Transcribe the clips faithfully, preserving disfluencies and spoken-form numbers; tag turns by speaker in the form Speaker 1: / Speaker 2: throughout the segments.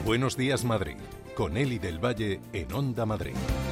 Speaker 1: Buenos días, Madrid, con Eli del Valle en Onda Madrid.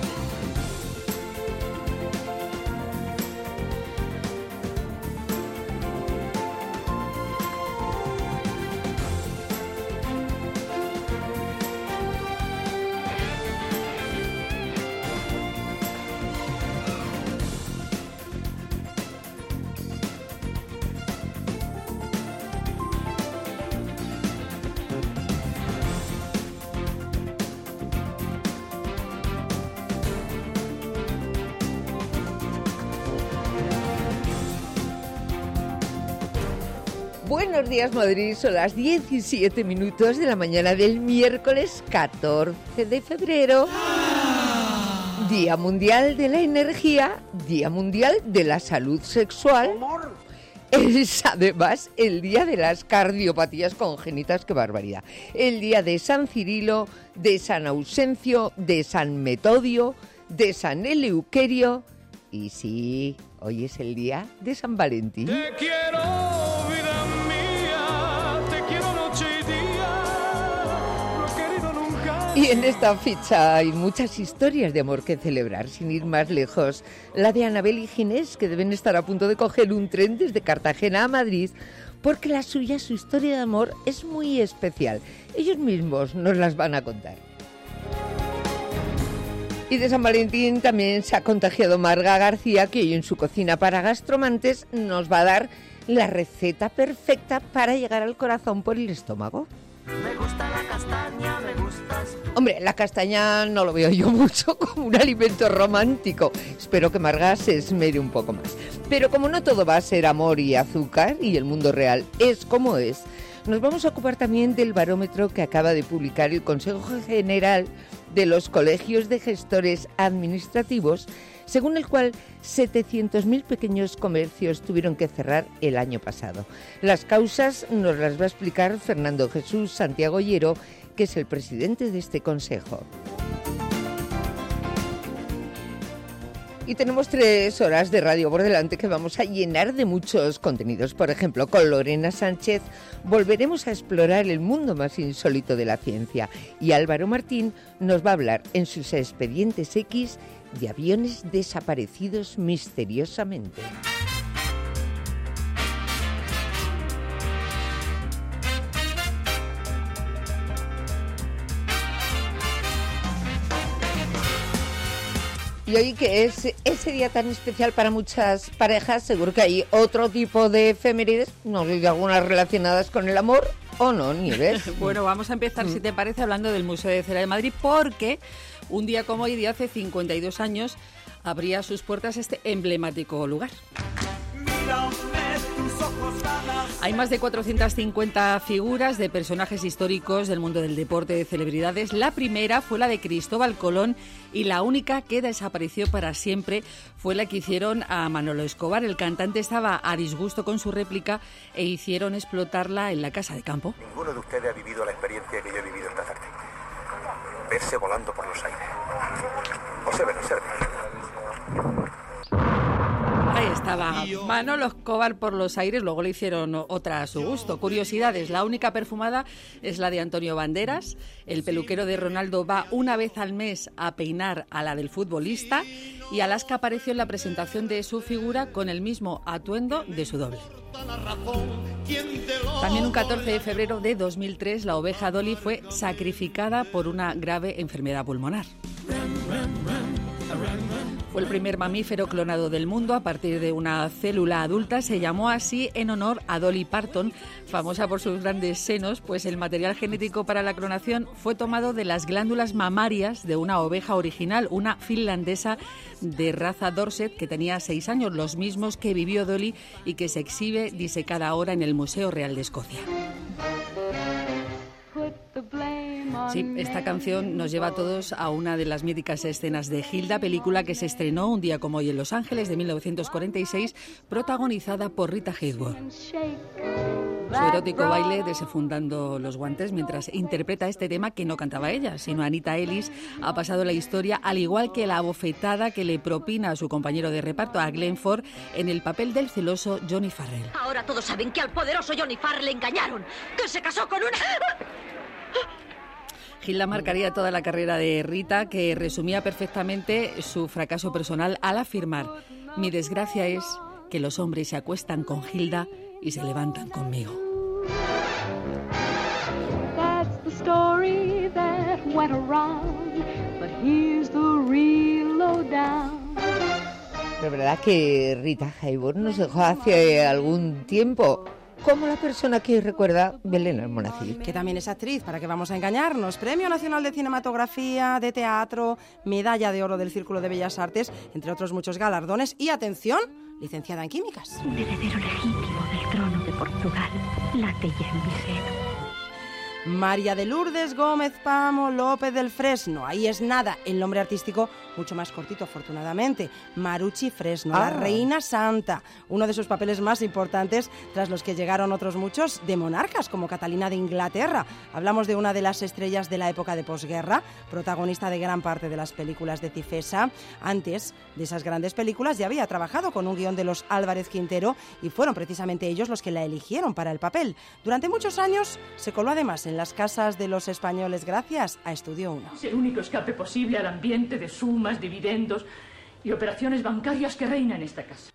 Speaker 2: Buenos días, Madrid. Son las diecisiete minutos de la mañana del miércoles catorce de febrero. Día Mundial de la Energía, Día Mundial de la Salud Sexual. Es además el día de las cardiopatías congénitas, qué barbaridad. El día de San Cirilo, de San Ausencio, de San Metodio, de San Eleuterio. Y sí, hoy es el día de San Valentín.
Speaker 3: Te quiero, vida mía, te quiero noche y día, no he querido nunca.
Speaker 2: Y en esta fecha hay muchas historias de amor que celebrar, sin ir más lejos. La de Anabel y Ginés, que deben estar a punto de coger un tren desde Cartagena a Madrid, porque la suya, su historia de amor, es muy especial. Ellos mismos nos las van a contar. Y de San Valentín también se ha contagiado Marga García, que hoy en su cocina para gastromantes nos va a dar la receta perfecta para llegar al corazón por el estómago.
Speaker 4: Me gusta la castaña, me gustas.
Speaker 2: Hombre, la castaña no lo veo yo mucho como un alimento romántico. Espero que Marga se esmere un poco más. Pero como no todo va a ser amor y azúcar, y el mundo real es como es, nos vamos a ocupar también del barómetro que acaba de publicar el Consejo General de los Colegios de Gestores Administrativos, según el cual setecientos mil pequeños comercios tuvieron que cerrar el año pasado. Las causas nos las va a explicar Fernando Jesús Santiago Llero, que es el presidente de este consejo. Y tenemos tres horas de radio por delante que vamos a llenar de muchos contenidos. Por ejemplo, con Lorena Sánchez volveremos a explorar el mundo más insólito de la ciencia. Y Álvaro Martín nos va a hablar en sus expedientes X de aviones desaparecidos misteriosamente. Y hoy, que es ese día tan especial para muchas parejas, seguro que hay otro tipo de efemérides, no sé si algunas relacionadas con el amor o no, Nieves.
Speaker 5: Bueno, vamos a empezar, si te parece, hablando del Museo de Cera de Madrid, porque un día como hoy, de hace cincuenta y dos años, abría sus puertas este emblemático lugar. Hay más de cuatrocientas cincuenta figuras de personajes históricos del mundo del deporte, de celebridades. La primera fue la de Cristóbal Colón y la única que desapareció para siempre fue la que hicieron a Manolo Escobar. El cantante estaba a disgusto con su réplica e hicieron explotarla en la casa de campo.
Speaker 6: Ninguno de ustedes ha vivido la experiencia que yo he vivido esta tarde. Verse volando por los aires. Observen, observen.
Speaker 5: Ahí estaba Manolo Escobar por los aires, luego le hicieron otra a su gusto. Curiosidades, la única perfumada es la de Antonio Banderas. El peluquero de Ronaldo va una vez al mes a peinar a la del futbolista, y Alaska apareció en la presentación de su figura con el mismo atuendo de su doble. También un catorce de febrero de dos mil tres, la oveja Dolly fue sacrificada por una grave enfermedad pulmonar. Fue el primer mamífero clonado del mundo a partir de una célula adulta. Se llamó así en honor a Dolly Parton, famosa por sus grandes senos, pues el material genético para la clonación fue tomado de las glándulas mamarias de una oveja original, una finlandesa de raza Dorset que tenía seis años, los mismos que vivió Dolly y que se exhibe disecada ahora en el Museo Real de Escocia. Sí, esta canción nos lleva a todos a una de las míticas escenas de Hilda, película que se estrenó un día como hoy en Los Ángeles de mil novecientos cuarenta y seis, protagonizada por Rita Hayworth. Su erótico baile desenfundando los guantes mientras interpreta este tema que no cantaba ella, sino Anita Ellis, ha pasado la historia, al igual que la bofetada que le propina a su compañero de reparto, a Glenn Ford, en el papel del celoso Johnny Farrell.
Speaker 4: Ahora todos saben que al poderoso Johnny Farrell le engañaron, que se casó con una...
Speaker 5: Gilda marcaría toda la carrera de Rita, que resumía perfectamente su fracaso personal al afirmar: mi desgracia es que los hombres se acuestan con Gilda y se levantan conmigo.
Speaker 7: That's the story that went around, but here's the real lowdown.
Speaker 2: Pero verdad que Rita Hayworth nos dejó hace algún tiempo como la persona que recuerda Belén Almonacid.
Speaker 8: Que también es actriz, ¿para qué vamos a engañarnos? Premio Nacional de Cinematografía, de Teatro, Medalla de Oro del Círculo de Bellas Artes, entre otros muchos galardones. Y atención, licenciada en Químicas.
Speaker 9: Un heredero legítimo del trono de Portugal late ya en mi seno.
Speaker 8: María de Lourdes Gómez Pamo López del Fresno. Ahí es nada, el nombre artístico mucho más cortito, afortunadamente. Marucci Fresno, ah. la reina santa. Uno de sus papeles más importantes, tras los que llegaron otros muchos de monarcas, como Catalina de Inglaterra. Hablamos de una de las estrellas de la época de posguerra, protagonista de gran parte de las películas de Cifesa. Antes de esas grandes películas ya había trabajado con un guión de los Álvarez Quintero y fueron precisamente ellos los que la eligieron para el papel. Durante muchos años se coló además en las casas de los españoles gracias a Estudio uno.
Speaker 10: Es el único escape posible al ambiente de sumas, dividendos y operaciones bancarias que reina en esta casa.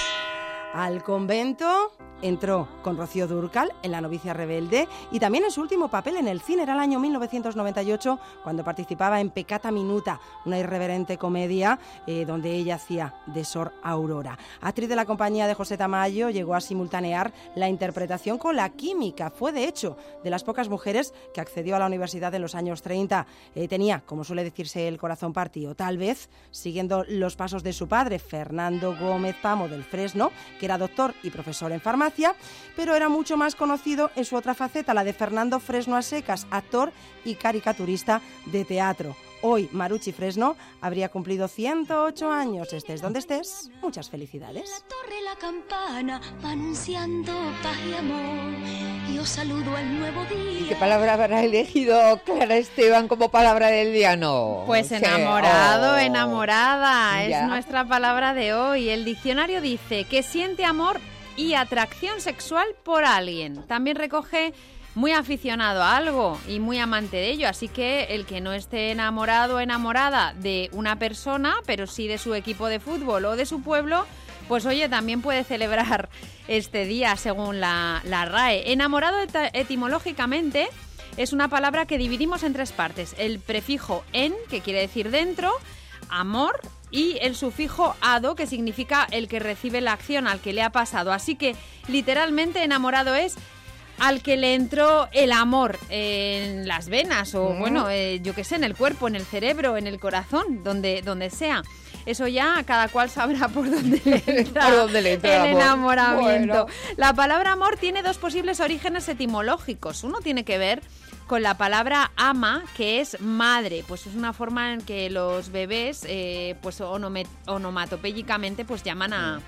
Speaker 8: Al convento entró con Rocío Dúrcal en La novicia rebelde y también en su último papel en el cine era el año mil novecientos noventa y ocho, cuando participaba en Peccata Minuta, una irreverente comedia eh, donde ella hacía de Sor Aurora. Actriz de la compañía de José Tamayo, llegó a simultanear la interpretación con la química. Fue, de hecho, de las pocas mujeres que accedió a la universidad en los años treinta. Eh, tenía, como suele decirse, el corazón partido, tal vez siguiendo los pasos de su padre, Fernando Gómez Pamo del Fresno, que era doctor y profesor en farmacia, pero era mucho más conocido en su otra faceta, la de Fernando Fresno a secas, actor y caricaturista de teatro. Hoy, Marucci Fresno habría cumplido ciento ocho años. Estés donde estés, muchas felicidades.
Speaker 9: La torre, la campana, anunciando paz y amor. Yo saludo al nuevo día.
Speaker 2: ¿Y qué palabra habrá elegido Clara Esteban como palabra del día? No.
Speaker 11: Pues enamorado, oh. enamorada, es ya. nuestra palabra de hoy. El diccionario dice que siente amor y atracción sexual por alguien. También recoge muy aficionado a algo y muy amante de ello, así que el que no esté enamorado o enamorada de una persona, pero sí de su equipo de fútbol o de su pueblo, pues oye, también puede celebrar este día según la, la R A E. Enamorado et- etimológicamente es una palabra que dividimos en tres partes: el prefijo en, que quiere decir dentro, amor, y el sufijo ado, que significa el que recibe la acción, al que le ha pasado. Así que literalmente enamorado es al que le entró el amor en las venas o, mm. bueno, eh, yo qué sé, en el cuerpo, en el cerebro, en el corazón, donde, donde sea. Eso ya cada cual sabrá por dónde le entra,
Speaker 2: por dónde le entra
Speaker 11: el
Speaker 2: amor.
Speaker 11: enamoramiento.
Speaker 2: Bueno.
Speaker 11: La palabra amor tiene dos posibles orígenes etimológicos. Uno tiene que ver con la palabra ama, que es madre, pues es una forma en que los bebés, eh, pues onome, onomatopéyicamente, pues llaman a...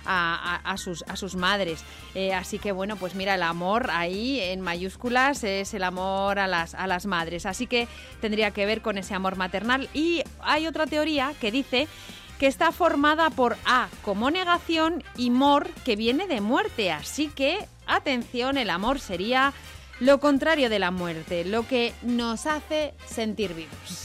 Speaker 11: A, a, a, sus, a sus madres. Eh, así que bueno, pues mira, el amor ahí en mayúsculas es el amor a las, a las madres. Así que tendría que ver con ese amor maternal. Y hay otra teoría que dice que está formada por A como negación y mor, que viene de muerte. Así que, atención, el amor sería lo contrario de la muerte, lo que nos hace sentir vivos.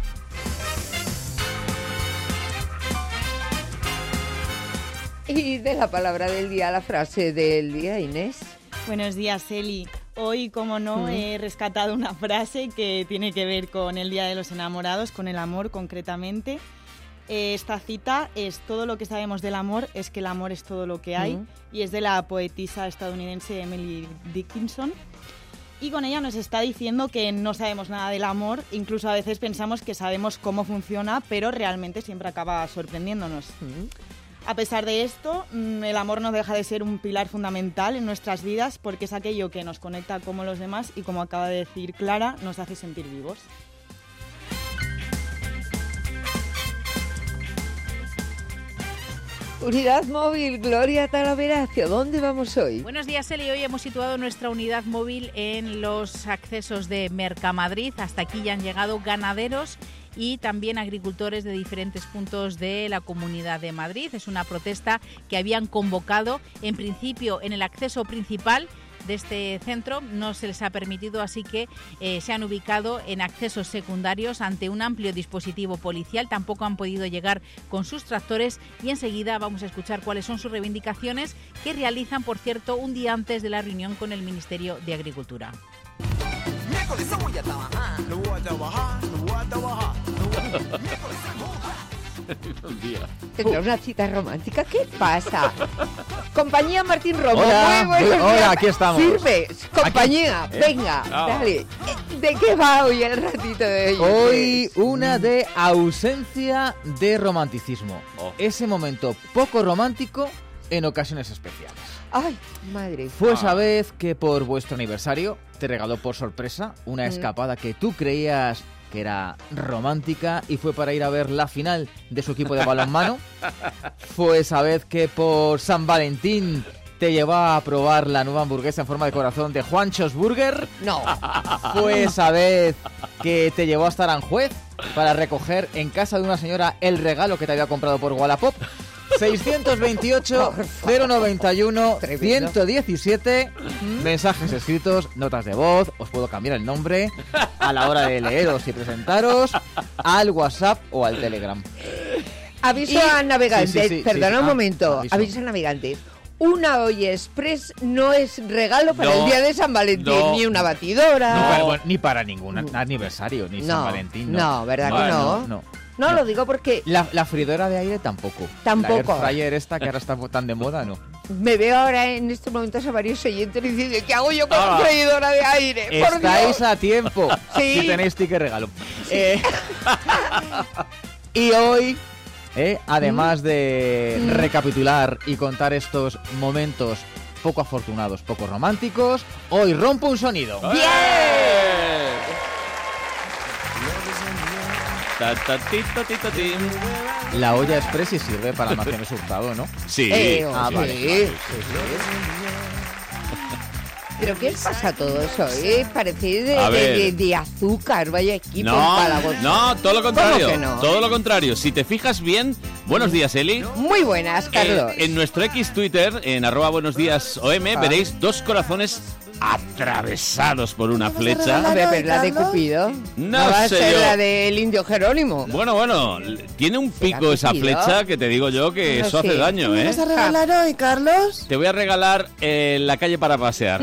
Speaker 2: Y de la palabra del día, la frase del día, Inés.
Speaker 12: Buenos días, Eli. Hoy, como no, mm. he rescatado una frase que tiene que ver con el Día de los Enamorados, con el amor concretamente. Esta cita es: todo lo que sabemos del amor es que el amor es todo lo que hay, mm. y es de la poetisa estadounidense Emily Dickinson. Y con ella nos está diciendo que no sabemos nada del amor, incluso a veces pensamos que sabemos cómo funciona, pero realmente siempre acaba sorprendiéndonos. Mm. A pesar de esto, el amor no deja de ser un pilar fundamental en nuestras vidas, porque es aquello que nos conecta como los demás y, como acaba de decir Clara, nos hace sentir vivos.
Speaker 2: Unidad móvil, Gloria Talavera, ¿hacia dónde vamos hoy?
Speaker 13: Buenos días, Eli. Hoy hemos situado nuestra unidad móvil en los accesos de Mercamadrid. Hasta aquí ya han llegado ganaderos y también agricultores de diferentes puntos de la Comunidad de Madrid. Es una protesta que habían convocado en principio en el acceso principal de este centro no se les ha permitido, así que eh, se han ubicado en accesos secundarios ante un amplio dispositivo policial. Tampoco han podido llegar con sus tractores y enseguida vamos a escuchar cuáles son sus reivindicaciones, que realizan, por cierto, un día antes de la reunión con el Ministerio de Agricultura.
Speaker 3: Miércoles no voy a trabajar, no voy a trabajar, no voy a trabajar, no voy a trabajar.
Speaker 2: ¿Tendrá una cita romántica? ¿Qué pasa? Compañía Martín Romo.
Speaker 14: Hola,
Speaker 2: muy buenos
Speaker 14: hola,
Speaker 2: días.
Speaker 14: aquí estamos.
Speaker 2: Sirve, compañía,
Speaker 14: Aquí.
Speaker 2: venga,
Speaker 14: Ah.
Speaker 2: dale. ¿De qué va hoy el ratito de hoy?
Speaker 14: Hoy una de ausencia de romanticismo. Ese momento poco romántico en ocasiones especiales.
Speaker 2: Ay, madre.
Speaker 14: Fue esa vez que por vuestro aniversario te regaló por sorpresa una
Speaker 2: Mm.
Speaker 14: escapada que tú creías que era romántica y fue para ir a ver la final de su equipo de balonmano. Fue esa vez que por San Valentín te llevó a probar la nueva hamburguesa en forma de corazón de Juancho's Burger.
Speaker 2: No.
Speaker 14: Fue esa vez que te llevó hasta Aranjuez para recoger en casa de una señora el regalo que te había comprado por Wallapop. seiscientos veintiocho, cero noventa y uno, ciento diecisiete mensajes escritos, notas de voz, os puedo cambiar el nombre a la hora de leeros y presentaros al WhatsApp o al Telegram.
Speaker 2: Aviso
Speaker 14: Y-
Speaker 2: a navegantes,
Speaker 14: Sí, sí, sí,
Speaker 2: perdona
Speaker 14: sí.
Speaker 2: un
Speaker 14: Ah,
Speaker 2: momento,
Speaker 14: aviso.
Speaker 2: aviso a navegantes. Una olla express no es regalo para
Speaker 14: No,
Speaker 2: el día de San Valentín,
Speaker 14: no.
Speaker 2: ni una batidora.
Speaker 14: Ni para, bueno, ni para ningún aniversario, ni
Speaker 2: No,
Speaker 14: San Valentín. No,
Speaker 2: no, ¿verdad que no?
Speaker 14: no.
Speaker 2: No, lo digo porque
Speaker 14: La, la freidora de aire tampoco.
Speaker 2: Tampoco.
Speaker 14: La air fryer esta que ahora está tan de moda, no.
Speaker 2: me veo ahora en estos momentos a varios oyentes diciendo ¿qué hago yo con
Speaker 14: Ah.
Speaker 2: la freidora de aire? ¡Por
Speaker 14: Estáis
Speaker 2: Dios!
Speaker 14: a tiempo.
Speaker 2: Sí.
Speaker 14: Si tenéis ticket regalo. Eh, y hoy, eh, además de
Speaker 2: Mm.
Speaker 14: recapitular y contar estos momentos poco afortunados, poco románticos, hoy rompo un sonido.
Speaker 15: Ta, ta, ti, ta, ti, ta, ti.
Speaker 14: La olla express y sirve para almacenes Hurtado, ¿no?
Speaker 15: Sí.
Speaker 2: Eh,
Speaker 14: Ah,
Speaker 2: sí,
Speaker 14: vale.
Speaker 2: sí, ¿Pero qué os pasa a todos hoy? Parecéis de,
Speaker 15: A
Speaker 2: de,
Speaker 15: ver.
Speaker 2: de- de azúcar, vaya equipo
Speaker 15: No,
Speaker 2: empalagoso.
Speaker 15: no, todo lo contrario.
Speaker 2: ¿Cómo que no?
Speaker 15: Todo lo contrario. Si te fijas bien, buenos días, Eli.
Speaker 2: Muy buenas, Carlos.
Speaker 15: Eh, en nuestro X Twitter, en arroba buenos días O M,
Speaker 2: Ah.
Speaker 15: veréis dos corazones atravesados por una flecha.
Speaker 2: Hombre, pero la de Cupido.
Speaker 15: No
Speaker 2: va a
Speaker 15: sé
Speaker 2: ser
Speaker 15: yo.
Speaker 2: la del indio Jerónimo.
Speaker 15: Bueno, bueno, tiene un pico esa
Speaker 2: Cupido?
Speaker 15: flecha que te digo yo que
Speaker 2: No
Speaker 15: eso hace
Speaker 2: sé.
Speaker 15: daño,
Speaker 2: ¿Me
Speaker 15: ¿eh?
Speaker 2: vas a regalar
Speaker 8: hoy, Carlos?
Speaker 15: Te voy a regalar eh, la calle para pasear.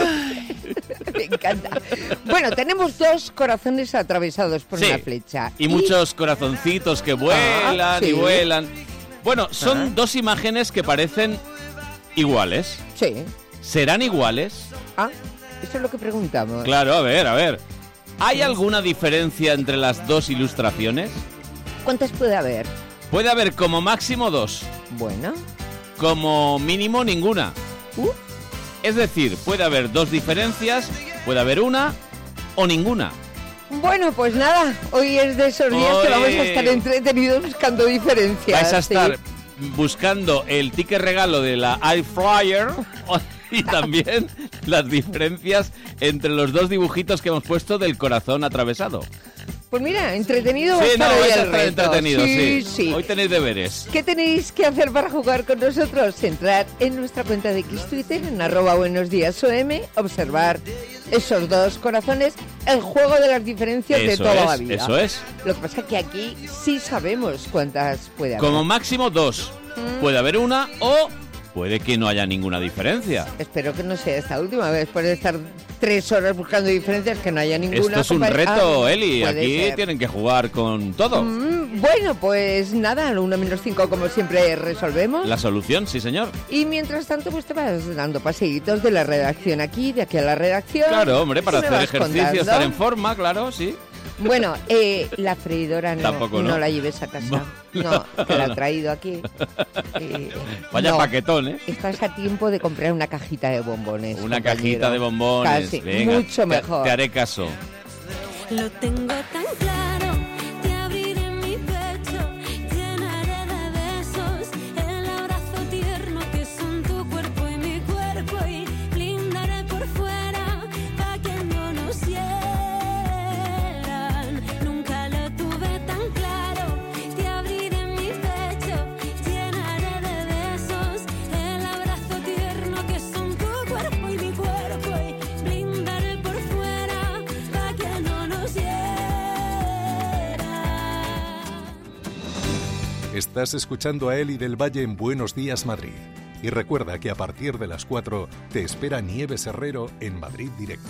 Speaker 2: Me encanta. Bueno, tenemos dos corazones atravesados por
Speaker 15: Sí.
Speaker 2: una flecha.
Speaker 15: Y muchos corazoncitos que vuelan
Speaker 2: Ah, sí.
Speaker 15: y vuelan. Bueno, son
Speaker 2: Ah.
Speaker 15: dos imágenes que parecen iguales.
Speaker 2: Sí.
Speaker 15: ¿Serán iguales?
Speaker 2: Ah, eso es lo que preguntamos.
Speaker 15: Claro, a ver, a ver. ¿Hay alguna diferencia entre las dos ilustraciones?
Speaker 2: ¿Cuántas puede haber?
Speaker 15: Puede haber como máximo dos.
Speaker 2: Bueno.
Speaker 15: Como mínimo ninguna.
Speaker 2: Uh.
Speaker 15: Es decir, puede haber dos diferencias, puede haber una o ninguna.
Speaker 2: Bueno, pues nada, hoy es de esos días que
Speaker 15: Hoy-
Speaker 2: vamos a estar entretenidos buscando diferencias.
Speaker 15: Vais a
Speaker 2: sí.
Speaker 15: estar buscando el ticket regalo de la Air Fryer y también las diferencias entre los dos dibujitos que hemos puesto del corazón atravesado.
Speaker 2: Pues mira, entretenido va a
Speaker 15: Sí, no,
Speaker 2: estar hoy
Speaker 15: vais a
Speaker 2: el
Speaker 15: estar
Speaker 2: reto.
Speaker 15: entretenidos, sí.
Speaker 2: sí.
Speaker 15: Hoy tenéis deberes.
Speaker 2: ¿Qué tenéis que hacer para jugar con nosotros? Entrar en nuestra cuenta de X Twitter, en arroba buenos días O M, observar esos dos corazones, el juego de las diferencias de
Speaker 15: Eso
Speaker 2: toda
Speaker 15: es,
Speaker 2: la vida.
Speaker 15: eso es.
Speaker 2: Lo que pasa es que aquí sí sabemos cuántas puede haber.
Speaker 15: Como máximo dos.
Speaker 2: Mm.
Speaker 15: Puede haber una o puede que no haya ninguna diferencia.
Speaker 2: Espero que no sea esta última vez, después de estar tres horas buscando diferencias, que no haya ninguna.
Speaker 15: Esto es un
Speaker 2: compa-
Speaker 15: reto,
Speaker 2: Ah,
Speaker 15: Eli.
Speaker 2: puede
Speaker 15: Aquí
Speaker 2: ser.
Speaker 15: tienen que jugar con todo.
Speaker 2: Mm, bueno, pues nada, al uno menos cinco como siempre resolvemos.
Speaker 15: La solución, sí señor.
Speaker 2: Y mientras tanto, pues te vas dando paseitos de la redacción aquí, de aquí a la redacción.
Speaker 15: Claro, hombre, para
Speaker 2: Y me
Speaker 15: hacer
Speaker 2: vas
Speaker 15: ejercicio,
Speaker 2: contando.
Speaker 15: estar en forma, claro, sí.
Speaker 2: Bueno, eh, la freidora no,
Speaker 15: Tampoco, ¿no?
Speaker 2: la lleves a casa. No, que la he traído aquí. Eh,
Speaker 15: Vaya
Speaker 2: no.
Speaker 15: paquetón, ¿eh?
Speaker 2: Estás a tiempo de comprar una cajita de bombones.
Speaker 15: Una
Speaker 2: compañero.
Speaker 15: cajita de bombones.
Speaker 2: Casi,
Speaker 15: Venga,
Speaker 2: mucho
Speaker 15: te-
Speaker 2: mejor.
Speaker 15: Te haré caso.
Speaker 9: Lo tengo tan claro, te abriré mi pecho, llenaré de besos el abrazo tierno que son tu cuerpo y mi cuerpo y blindaré por fuera pa' que no nos hieran. Nunca lo tuve tan claro, te abriré mi pecho, llenaré de besos el abrazo tierno que son tu cuerpo y mi cuerpo.
Speaker 1: Estás escuchando a Eli del Valle en Buenos Días Madrid. Y recuerda que a partir de las cuatro te espera Nieves Herrero en Madrid Directo.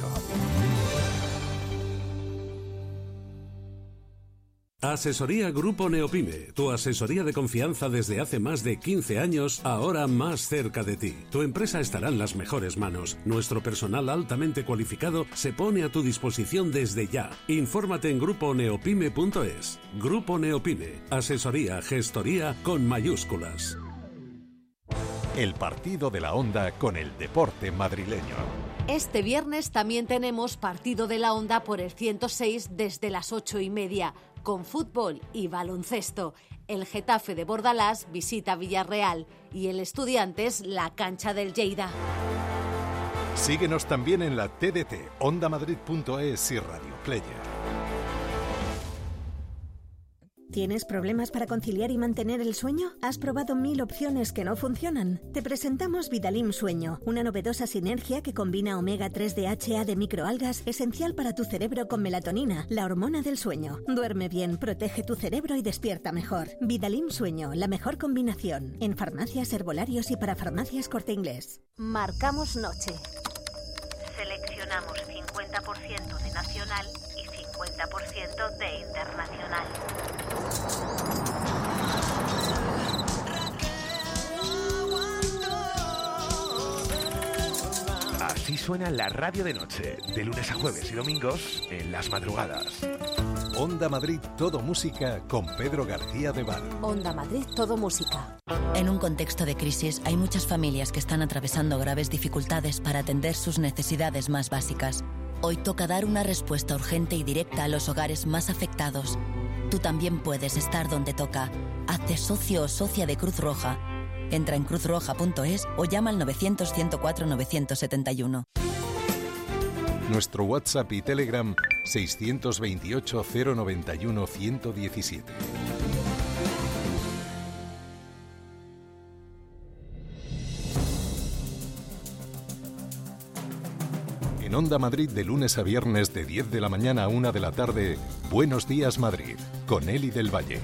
Speaker 16: Asesoría Grupo Neopime, tu asesoría de confianza desde hace más de quince años, ahora más cerca de ti. Tu empresa estará en las mejores manos. Nuestro personal altamente cualificado se pone a tu disposición desde ya. Infórmate en grupo neopime punto es. Grupo Neopime, asesoría, gestoría con mayúsculas.
Speaker 1: El partido de la Onda con el deporte madrileño.
Speaker 17: Este viernes también tenemos partido de la Onda por el ciento seis desde las ocho y media, con fútbol y baloncesto. El Getafe de Bordalás visita Villarreal y el Estudiantes la cancha del Lleida.
Speaker 1: Síguenos también en la T D T, onda madrid punto es y Radio Player.
Speaker 18: ¿Tienes problemas para conciliar y mantener el sueño? ¿Has probado mil opciones que no funcionan? Te presentamos Vitalim Sueño, una novedosa sinergia que combina omega tres D H A de microalgas, esencial para tu cerebro, con melatonina, la hormona del sueño. Duerme bien, protege tu cerebro y despierta mejor. Vitalim Sueño, la mejor combinación. En farmacias, herbolarios y para farmacias Corte Inglés.
Speaker 17: Marcamos noche. Seleccionamos cincuenta por ciento de nacional y cincuenta por ciento de internacional.
Speaker 19: Así suena la radio de noche, de lunes a jueves y domingos en las madrugadas.
Speaker 1: Onda Madrid Todo Música con Pedro García de Val.
Speaker 17: Onda Madrid Todo Música.
Speaker 20: En un contexto de crisis hay muchas familias que están atravesando graves dificultades para atender sus necesidades más básicas. Hoy toca dar una respuesta urgente y directa a los hogares más afectados. Tú también puedes estar donde toca. Hazte socio o socia de Cruz Roja. Entra en cruz roja punto es o llama al novecientos, ciento cuatro, novecientos setenta y uno.
Speaker 1: Nuestro WhatsApp y Telegram seiscientos veintiocho, cero noventa y uno, ciento diecisiete. En Onda Madrid de lunes a viernes de diez de la mañana a una de la tarde, Buenos Días Madrid, con Eli del Valle.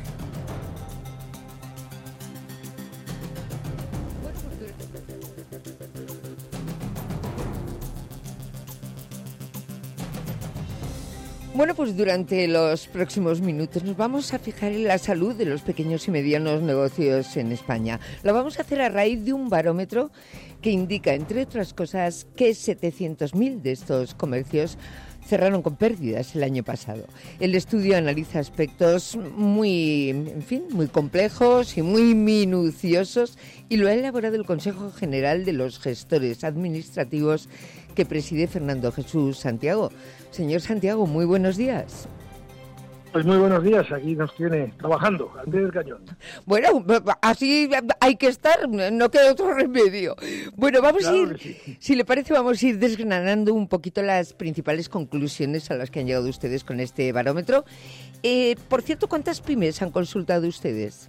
Speaker 2: Bueno, pues durante los próximos minutos nos vamos a fijar en la salud de los pequeños y medianos negocios en España. Lo vamos a hacer a raíz de un barómetro que indica, entre otras cosas, que setecientos mil de estos comercios cerraron con pérdidas el año pasado. El estudio analiza aspectos muy, en fin, muy complejos y muy minuciosos y lo ha elaborado el Consejo General de los Gestores Administrativos que preside Fernando Jesús Santiago. Señor Santiago, muy buenos días.
Speaker 21: Pues muy buenos días, aquí nos tiene trabajando, al pie del cañón.
Speaker 2: Bueno, así hay que estar, no queda otro remedio. Bueno, vamos claro a ir, sí. Si le parece, vamos a ir desgranando un poquito las principales conclusiones a las que han llegado ustedes con este barómetro. Eh, por cierto, ¿cuántas pymes han consultado ustedes?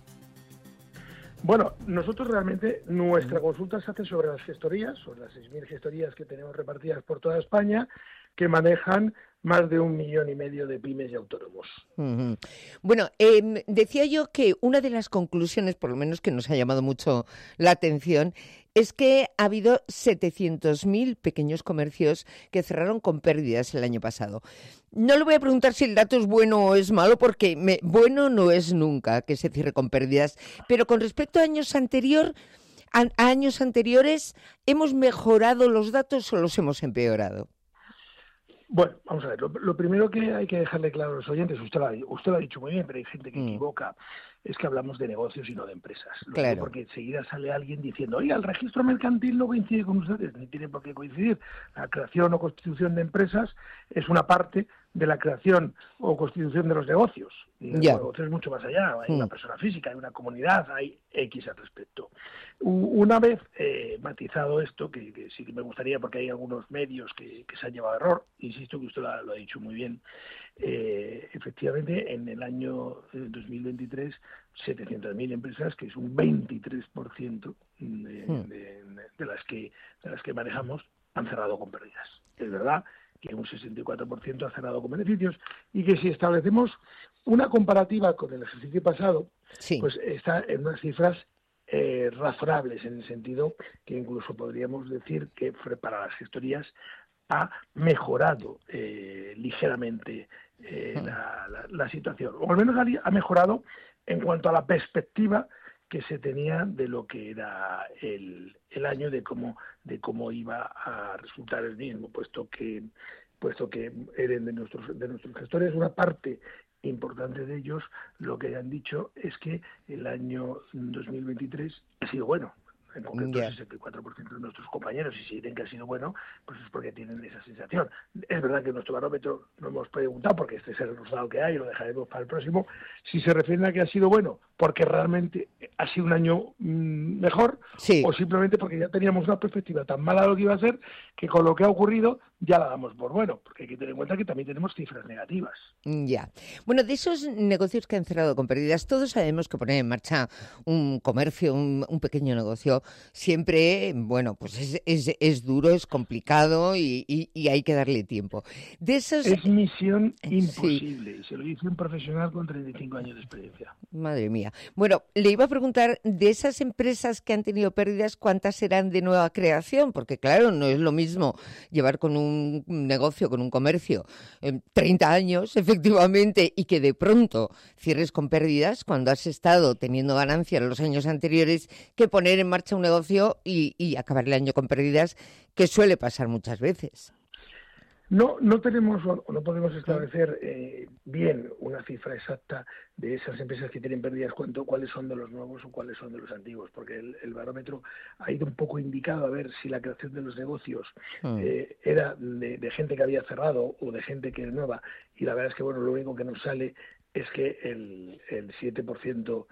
Speaker 21: Bueno, nosotros realmente, nuestra consulta se hace sobre las gestorías, sobre las seis mil gestorías que tenemos repartidas por toda España, que manejan más de un millón y medio de pymes y autónomos.
Speaker 2: Uh-huh. Bueno, eh, decía yo que una de las conclusiones, por lo menos que nos ha llamado mucho la atención, es que ha habido setecientos mil pequeños comercios que cerraron con pérdidas el año pasado. No le voy a preguntar si el dato es bueno o es malo, porque me, bueno no es nunca que se cierre con pérdidas, pero con respecto a años anterior, a, a años anteriores, ¿hemos mejorado los datos o los hemos empeorado?
Speaker 21: Bueno, vamos a ver, lo, lo primero que hay que dejarle claro a los oyentes, usted lo, ha, usted lo ha dicho muy bien, pero hay gente que mm. equivoca, es que hablamos de negocios y no de empresas. Lo claro. Porque enseguida sale alguien diciendo, oiga, el registro mercantil no coincide con ustedes, ni tiene por qué coincidir. La creación o constitución de empresas es una parte de la creación o constitución de los negocios. Y los yeah. negocios es mucho más allá, hay mm. una persona física, hay una comunidad, hay X al respecto. Una vez eh, matizado esto, que, que sí que me gustaría, porque hay algunos medios que, que se han llevado a error, insisto que usted lo ha, lo ha dicho muy bien, eh, efectivamente en el año dos mil veintitrés setecientas mil empresas, que es un veintitrés por ciento de, mm. de, de, de, las que, de las que manejamos, han cerrado con pérdidas. Es verdad que un sesenta y cuatro por ciento ha cerrado con beneficios y que si establecemos una comparativa con el ejercicio pasado,
Speaker 2: sí.
Speaker 21: pues está en unas cifras eh, razonables, en el sentido que incluso podríamos decir que para las gestorías ha mejorado eh, ligeramente eh, la, la, la situación, o al menos ha, ha mejorado en cuanto a la perspectiva que se tenía de lo que era el, el año, de cómo de cómo iba a resultar el mismo, puesto que puesto que eran de nuestros de nuestros gestores. Una parte importante de ellos lo que han dicho es que el año dos mil veintitrés ha sido bueno. En concreto, el sesenta y cuatro por ciento de nuestros compañeros, y si dicen que ha sido bueno, pues es porque tienen esa sensación. Es verdad que en nuestro barómetro no hemos preguntado, porque este es el resultado que hay, lo dejaremos para el próximo, si se refieren a que ha sido bueno porque realmente ha sido un año mmm, mejor,
Speaker 2: sí.
Speaker 21: o simplemente porque ya teníamos una perspectiva tan mala de lo que iba a ser, que con lo que ha ocurrido ya la damos por bueno, porque hay que tener en cuenta que también tenemos cifras negativas.
Speaker 2: Ya. Bueno, de esos negocios que han cerrado con pérdidas, todos sabemos que poner en marcha un comercio, un, un pequeño negocio, siempre, bueno, pues es, es, es duro, es complicado y, y, y hay que darle tiempo. De esos...
Speaker 21: Es misión imposible, sí. Se lo dice un profesional con treinta y cinco años de experiencia.
Speaker 2: Madre mía. Bueno, le iba a preguntar, de esas empresas que han tenido pérdidas, ¿cuántas serán de nueva creación? Porque claro, no es lo mismo llevar con un negocio, con un comercio, eh, treinta años, efectivamente, y que de pronto cierres con pérdidas cuando has estado teniendo ganancias los años anteriores, que poner en marcha un negocio y, y acabar el año con pérdidas, que suele pasar muchas veces.
Speaker 21: No, no tenemos o no podemos establecer eh, bien una cifra exacta de esas empresas que tienen pérdidas, cuánto, cuáles son de los nuevos o cuáles son de los antiguos, porque el, el barómetro ha ido un poco indicado a ver si la creación de los negocios eh, era de, de gente que había cerrado o de gente que es nueva, y la verdad es que bueno, lo único que nos sale es que el, el siete por ciento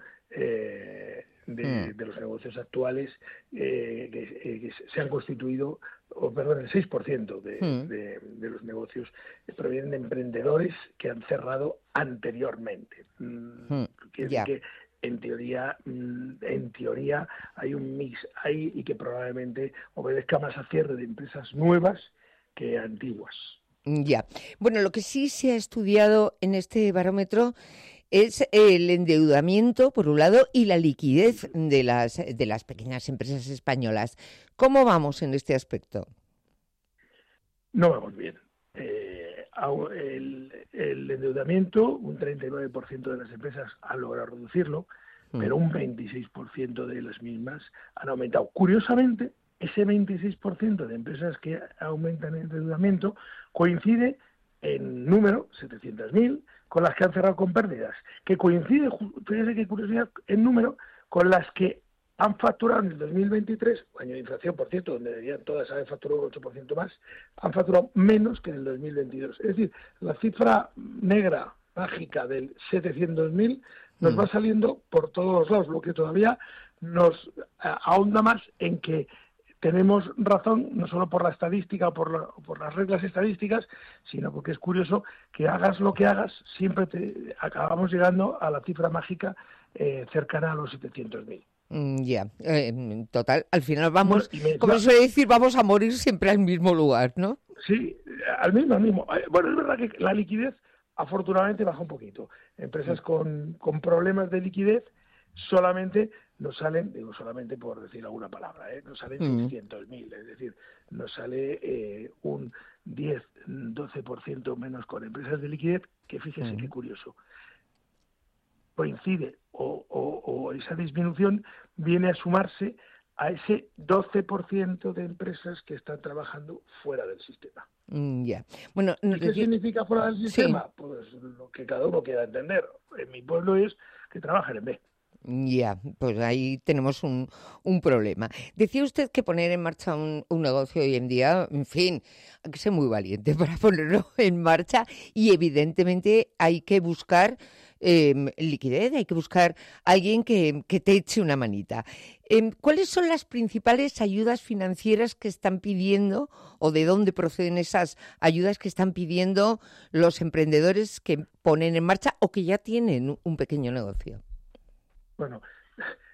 Speaker 21: eh, de, mm. de los negocios actuales eh, que, eh, que se han constituido, o perdón, el seis por ciento de, mm. de, de los negocios provienen de emprendedores que han cerrado anteriormente. Mm. Quiere
Speaker 2: Yeah.
Speaker 21: decir que en teoría, en teoría hay un mix ahí y que probablemente obedezca más a cierre de empresas nuevas que antiguas.
Speaker 2: Ya. Bueno, lo que sí se ha estudiado en este barómetro es el endeudamiento, por un lado, y la liquidez de las, de las pequeñas empresas españolas. ¿Cómo vamos en este aspecto?
Speaker 21: No vamos bien. Eh, el, el endeudamiento, un treinta y nueve por ciento de las empresas han logrado reducirlo, mm. pero un veintiséis por ciento de las mismas han aumentado. Curiosamente, ese veintiséis por ciento de empresas que aumentan el endeudamiento coincide en número, setecientos mil, con las que han cerrado con pérdidas, que coincide, fíjese qué curiosidad, en número con las que han facturado en el dos mil veintitrés, año de inflación, por cierto, donde deberían todas haber facturado un ocho por ciento más, han facturado menos que en el dos mil veintidós. Es decir, la cifra negra, mágica del setecientos mil nos mm. va saliendo por todos los lados, lo que todavía nos ahonda más en que tenemos razón, no solo por la estadística o por, la, por las reglas estadísticas, sino porque es curioso que hagas lo que hagas, siempre te acabamos llegando a la cifra mágica eh, cercana a los setecientos mil.
Speaker 2: Mm, ya, eh, total, al final vamos,
Speaker 21: bueno, me,
Speaker 2: como
Speaker 21: no,
Speaker 2: se suele decir, vamos a morir siempre al mismo lugar, ¿no?
Speaker 21: Sí, al mismo, al mismo. Bueno, es verdad que la liquidez afortunadamente baja un poquito. Empresas mm. con, con problemas de liquidez solamente nos salen, digo solamente por decir alguna palabra, ¿eh? nos salen mm. seiscientos mil, es decir, nos sale eh, un diez doce por ciento menos con empresas de liquidez, que fíjese mm. qué curioso. Coincide, o, o, o esa disminución viene a sumarse a ese doce por ciento de empresas que están trabajando fuera del sistema.
Speaker 2: Mm, ya. Bueno,
Speaker 21: ¿Y qué
Speaker 2: decir...
Speaker 21: significa fuera del sistema?
Speaker 2: Sí.
Speaker 21: Pues lo que cada uno quiera entender. En mi pueblo es que trabajan en B.
Speaker 2: Ya, pues ahí tenemos un, un problema. Decía usted que poner en marcha un, un negocio hoy en día, en fin, hay que ser muy valiente para ponerlo en marcha y evidentemente hay que buscar eh, liquidez, hay que buscar alguien que, que te eche una manita. Eh, ¿Cuáles son las principales ayudas financieras que están pidiendo o de dónde proceden esas ayudas que están pidiendo los emprendedores que ponen en marcha o que ya tienen un pequeño negocio?
Speaker 21: Bueno, la,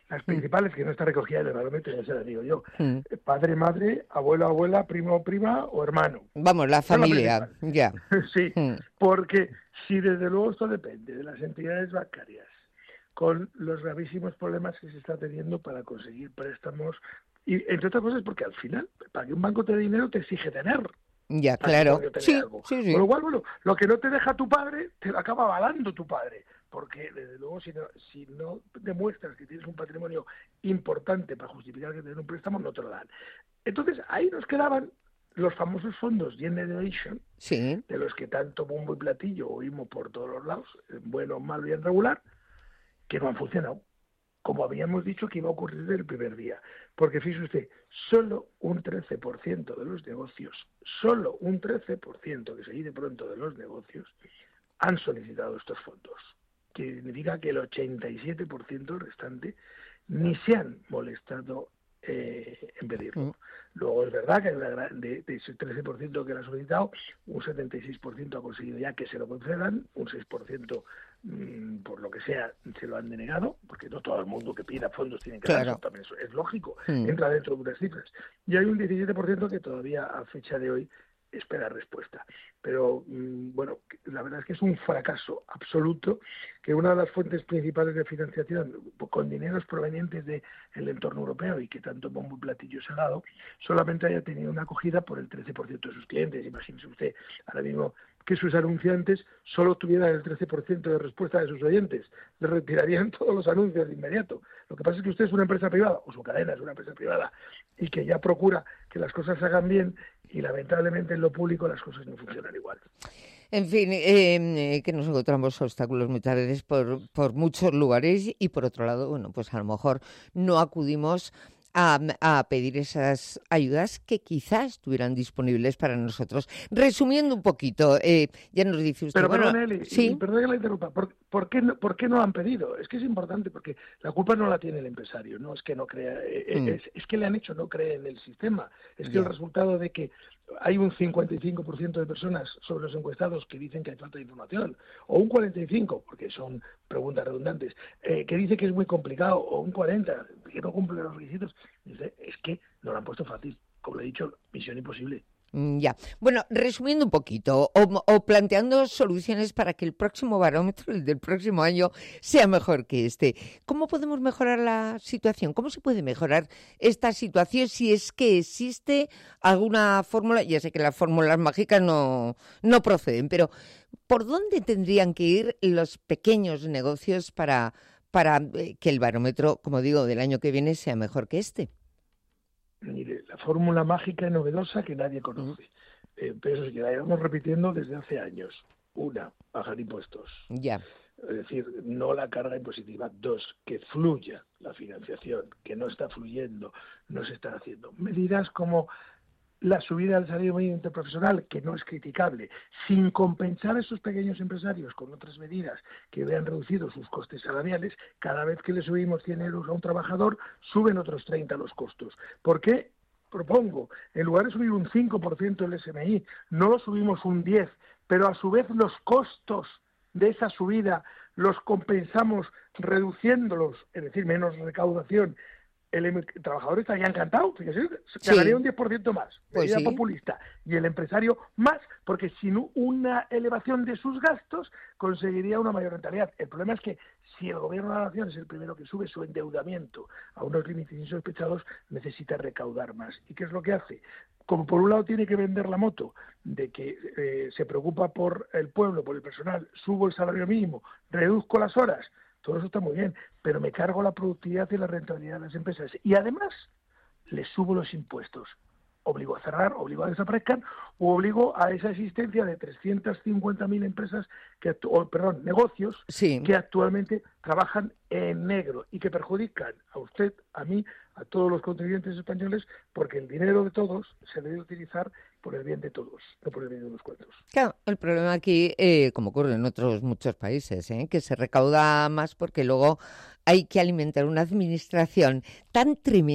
Speaker 21: Las principales, que no está recogida en el barómetro, ya se las digo yo. Mm. Padre, madre, abuelo, abuela, primo, prima o hermano.
Speaker 2: Vamos, la familia, la ya.
Speaker 21: Sí, mm. porque si desde luego esto depende de las entidades bancarias, con los gravísimos problemas que se está teniendo para conseguir préstamos, y entre otras cosas porque al final, para que un banco te dé dinero te exige tener.
Speaker 2: Ya, claro. Sí, sí, sí.
Speaker 21: Con lo cual, bueno, lo que no te deja tu padre, te lo acaba avalando tu padre. Porque, desde luego, si no, si no demuestras que tienes un patrimonio importante para justificar que tienes un préstamo, no te lo dan. Entonces, ahí nos quedaban los famosos fondos Generation,
Speaker 2: sí.
Speaker 21: de los que tanto bombo y platillo oímos por todos los lados, en bueno, malo y en regular, que no han funcionado, como habíamos dicho que iba a ocurrir desde el primer día. Porque, fíjese usted, solo un trece por ciento de los negocios, solo un trece por ciento, que se dice pronto, de los negocios, han solicitado estos fondos. Que significa que el ochenta y siete por ciento restante ni se han molestado eh, en pedirlo. Mm. Luego es verdad que hay una gran, de, de ese trece por ciento que lo ha solicitado, un setenta y seis por ciento ha conseguido ya que se lo concedan, un seis por ciento mmm, por lo que sea se lo han denegado, porque no todo el mundo que pida fondos tiene que
Speaker 2: claro.
Speaker 21: dar, también es, es lógico,
Speaker 2: mm.
Speaker 21: entra dentro de unas cifras. Y hay un diecisiete por ciento que todavía a fecha de hoy espera respuesta. Pero, mmm, bueno, la verdad es que es un fracaso absoluto que una de las fuentes principales de financiación, con dineros provenientes del entorno europeo y que tanto bombo y platillo se ha dado, solamente haya tenido una acogida por el trece por ciento de sus clientes. Imagínese usted ahora mismo que sus anunciantes solo tuvieran el trece por ciento de respuesta de sus oyentes. Le retirarían todos los anuncios de inmediato. Lo que pasa es que usted es una empresa privada, o su cadena es una empresa privada, y que ya procura que las cosas se hagan bien, y lamentablemente en lo público las cosas no funcionan igual.
Speaker 2: En fin, eh, que nos encontramos obstáculos muchas veces por, por muchos lugares y por otro lado, bueno, pues a lo mejor no acudimos a, a pedir esas ayudas que quizás estuvieran disponibles para nosotros. Resumiendo un poquito, eh, ya nos dice usted...
Speaker 21: Pero,
Speaker 2: bueno,
Speaker 21: perdón, Eli,
Speaker 2: ¿sí?
Speaker 21: y perdón que la interrumpa, ¿por, por, qué no, ¿por qué no han pedido? Es que es importante, porque la culpa no la tiene el empresario, no es que no crea, eh,
Speaker 2: Mm.
Speaker 21: es, es que le han hecho no creer en el sistema. Es que
Speaker 2: Ya.
Speaker 21: el resultado de que hay un cincuenta y cinco por ciento de personas sobre los encuestados que dicen que hay falta de información, o un cuarenta y cinco por ciento, porque son preguntas redundantes, eh, que dice que es muy complicado, o un cuarenta por ciento, que no cumple los requisitos. Dice, es que no lo han puesto fácil. Como le he dicho, misión imposible.
Speaker 2: Mm, Ya. Bueno, resumiendo un poquito, o, o planteando soluciones para que el próximo barómetro, el del próximo año, sea mejor que este. ¿Cómo podemos mejorar la situación? ¿Cómo se puede mejorar esta situación si es que existe alguna fórmula? Ya sé que las fórmulas mágicas no, no proceden, pero ¿por dónde tendrían que ir los pequeños negocios para, para eh, que el barómetro, como digo, del año que viene sea mejor que este?
Speaker 21: Mire, la fórmula mágica y novedosa que nadie conoce. Eh, pero eso sí, la llevamos repitiendo desde hace años. Una, bajar impuestos.
Speaker 2: Ya.
Speaker 21: Es decir, no la carga impositiva. Dos, que fluya la financiación, que no está fluyendo, no se está haciendo. Medidas como la subida del salario mínimo interprofesional, que no es criticable, sin compensar a esos pequeños empresarios con otras medidas que vean reducidos sus costes salariales. Cada vez que le subimos cien euros a un trabajador, suben otros treinta los costos. ¿Por qué? Propongo, en lugar de subir un cinco por ciento el S M I, no lo subimos un diez por ciento, pero a su vez los costos de esa subida los compensamos reduciéndolos, es decir, menos recaudación. El, el trabajador estaría encantado, fíjese,
Speaker 2: Sí.
Speaker 21: ganaría un diez por ciento más,
Speaker 2: Pues
Speaker 21: medida
Speaker 2: sí.
Speaker 21: populista, y el empresario más, porque sin una elevación de sus gastos conseguiría una mayor rentabilidad. El problema es que si el gobierno de la nación es el primero que sube su endeudamiento a unos límites insospechados, necesita recaudar más. ¿Y qué es lo que hace? Como por un lado tiene que vender la moto de que eh, se preocupa por el pueblo, por el personal, subo el salario mínimo, reduzco las horas, todo eso está muy bien, pero me cargo la productividad y la rentabilidad de las empresas. Y además, les subo los impuestos. Obligo a cerrar, obligo a desaparezcan, o obligo a esa existencia de trescientas cincuenta mil empresas, que actu- o, perdón, negocios,
Speaker 2: Sí.
Speaker 21: que actualmente trabajan en negro y que perjudican a usted, a mí, a todos los contribuyentes españoles, porque el dinero de todos se debe utilizar por el bien de todos, no por el bien de unos cuantos.
Speaker 2: Claro, el problema aquí, eh, como ocurre en otros muchos países, ¿eh? que se recauda más porque luego hay que alimentar una administración tan tremenda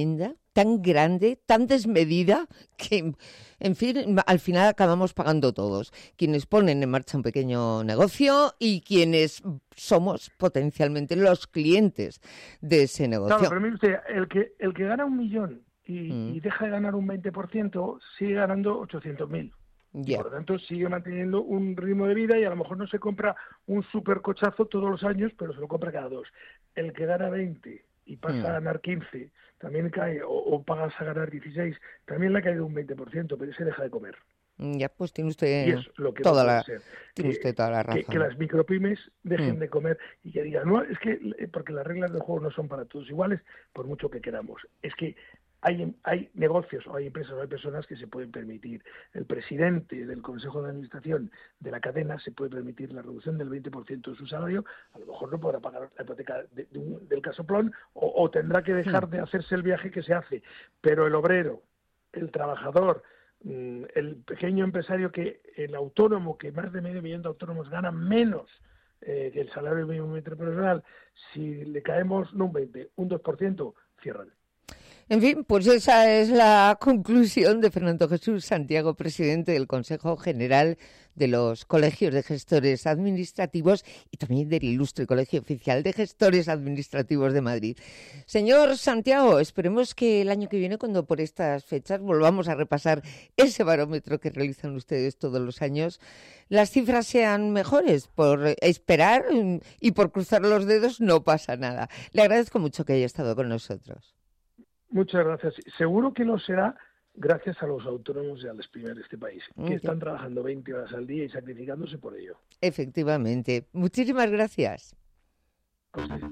Speaker 2: tan grande, tan desmedida, que, en fin, al final acabamos pagando todos. Quienes ponen en marcha un pequeño negocio y quienes somos potencialmente los clientes de ese negocio.
Speaker 21: Claro, pero mire usted, el que, el que gana un millón y, mm. y deja de ganar un veinte por ciento, sigue ganando ochocientos mil. Yeah. Por lo tanto, sigue manteniendo un ritmo de vida y a lo mejor no se compra un supercochazo todos los años, pero se lo compra cada dos. El que gana veinte y pasa mm. a ganar quince, también cae, o, o pagas a ganar dieciséis, también le ha caído un veinte por ciento, pero ese deja de comer.
Speaker 2: Ya, pues tiene usted,
Speaker 21: y es lo que
Speaker 2: toda,
Speaker 21: no
Speaker 2: la,
Speaker 21: ser.
Speaker 2: tiene
Speaker 21: Que,
Speaker 2: usted toda la razón.
Speaker 21: Que, que las micropymes dejen
Speaker 2: mm.
Speaker 21: de comer y que digan, no, es que, porque las reglas del juego no son para todos iguales, por mucho que queramos. Es que Hay, hay negocios o hay empresas o hay personas que se pueden permitir. El presidente del Consejo de Administración de la cadena se puede permitir la reducción del veinte por ciento de su salario. A lo mejor no podrá pagar la hipoteca de, de un, del casoplón o, o tendrá que dejar de hacerse el viaje que se hace. Pero el obrero, el trabajador, el pequeño empresario, que el autónomo, que más de medio millón de autónomos ganan menos eh, que el salario mínimo interprofesional, si le caemos no un veinte, un dos por ciento, cierran.
Speaker 2: En fin, pues esa es la conclusión de Fernando Jesús Santiago, presidente del Consejo General de los Colegios de Gestores Administrativos y también del Ilustre Colegio Oficial de Gestores Administrativos de Madrid. Señor Santiago, esperemos que el año que viene, cuando por estas fechas volvamos a repasar ese barómetro que realizan ustedes todos los años, las cifras sean mejores. Por esperar y por cruzar los dedos no pasa nada. Le agradezco mucho que haya estado con nosotros.
Speaker 21: Muchas gracias. Seguro que lo será gracias a los autónomos y a las pymes de este país, que okay. están trabajando veinte horas al día y sacrificándose por ello.
Speaker 2: Efectivamente. Muchísimas gracias.
Speaker 21: Pues sí.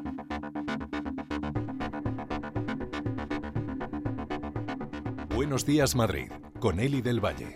Speaker 1: Buenos días, Madrid, con Eli del Valle.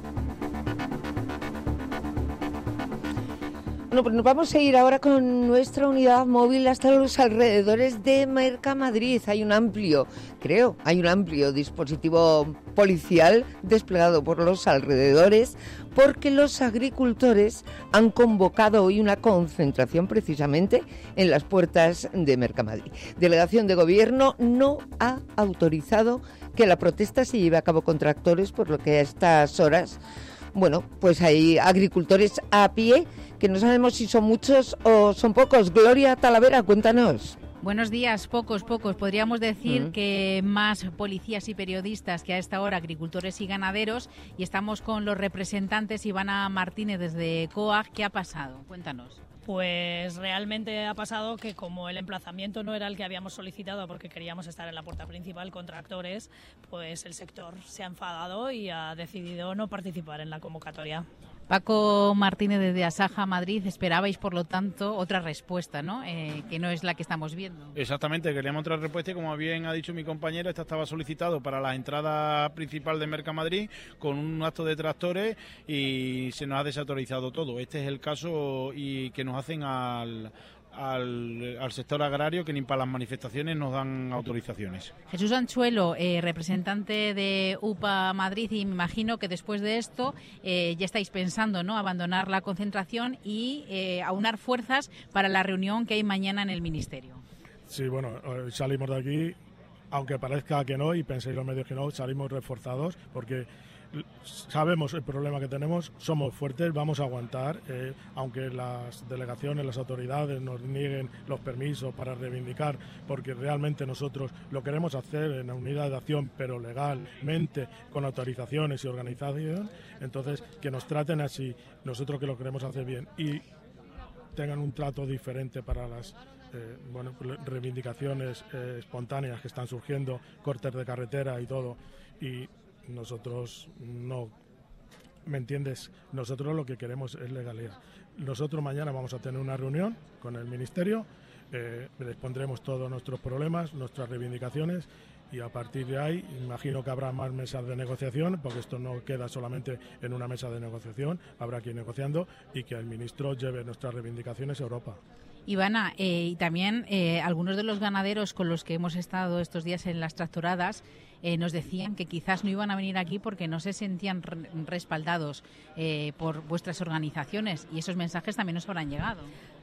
Speaker 2: Bueno, pues nos vamos a ir ahora con nuestra unidad móvil hasta los alrededores de Mercamadrid. Hay un amplio, creo, hay un amplio dispositivo policial desplegado por los alrededores porque los agricultores han convocado hoy una concentración precisamente en las puertas de Mercamadrid. Delegación de Gobierno no ha autorizado que la protesta se lleve a cabo con tractores, por lo que a estas horas, bueno, pues hay agricultores a pie que no sabemos si son muchos o son pocos. Gloria Talavera, cuéntanos.
Speaker 13: Buenos días, pocos, pocos. Podríamos decir mm. que más policías y periodistas que a esta hora agricultores y ganaderos. Y estamos con los representantes. Ivana Martínez desde COAG. ¿Qué ha pasado? Cuéntanos.
Speaker 6: Pues realmente ha pasado que como el emplazamiento no era el que habíamos solicitado porque queríamos estar en la puerta principal con tractores, pues el sector se ha enfadado y ha decidido no participar en la convocatoria.
Speaker 13: Paco Martínez desde Asaja, Madrid, esperabais por lo tanto otra respuesta, ¿no? Eh, que no es la que estamos viendo.
Speaker 22: Exactamente, queríamos otra respuesta y como bien ha dicho mi compañero, esta estaba solicitado para la entrada principal de Mercamadrid con un acto de tractores y se nos ha desautorizado todo. Este es el caso y que nos hacen al... Al, al sector agrario, que ni para las manifestaciones nos dan autorizaciones.
Speaker 13: Jesús Anchuelo, eh, representante de U P A Madrid, y me imagino que después de esto eh, ya estáis pensando, ¿no?, abandonar la concentración y eh, aunar fuerzas para la reunión que hay mañana en el Ministerio.
Speaker 23: Sí, bueno, salimos de aquí, aunque parezca que no y penséis los medios que no, salimos reforzados porque sabemos el problema que tenemos, somos fuertes, vamos a aguantar, eh, aunque las delegaciones, las autoridades nos nieguen los permisos para reivindicar, porque realmente nosotros lo queremos hacer en la unidad de acción, pero legalmente, con autorizaciones y organización, entonces que nos traten así, nosotros que lo queremos hacer bien y tengan un trato diferente para las eh, bueno, reivindicaciones eh, espontáneas que están surgiendo, cortes de carretera y todo, y nosotros no, ¿me entiendes? Nosotros lo que queremos es legalidad. Nosotros mañana vamos a tener una reunión con el Ministerio, eh, les pondremos todos nuestros problemas, nuestras reivindicaciones y a partir de ahí imagino que habrá más mesas de negociación, porque esto no queda solamente en una mesa de negociación, habrá que ir negociando y que el ministro lleve nuestras reivindicaciones a Europa.
Speaker 13: Ivana, eh, y también eh, algunos de los ganaderos con los que hemos estado estos días en las tractoradas eh, nos decían que quizás no iban a venir aquí porque no se sentían re- respaldados eh, por vuestras organizaciones y esos mensajes también nos habrán llegado.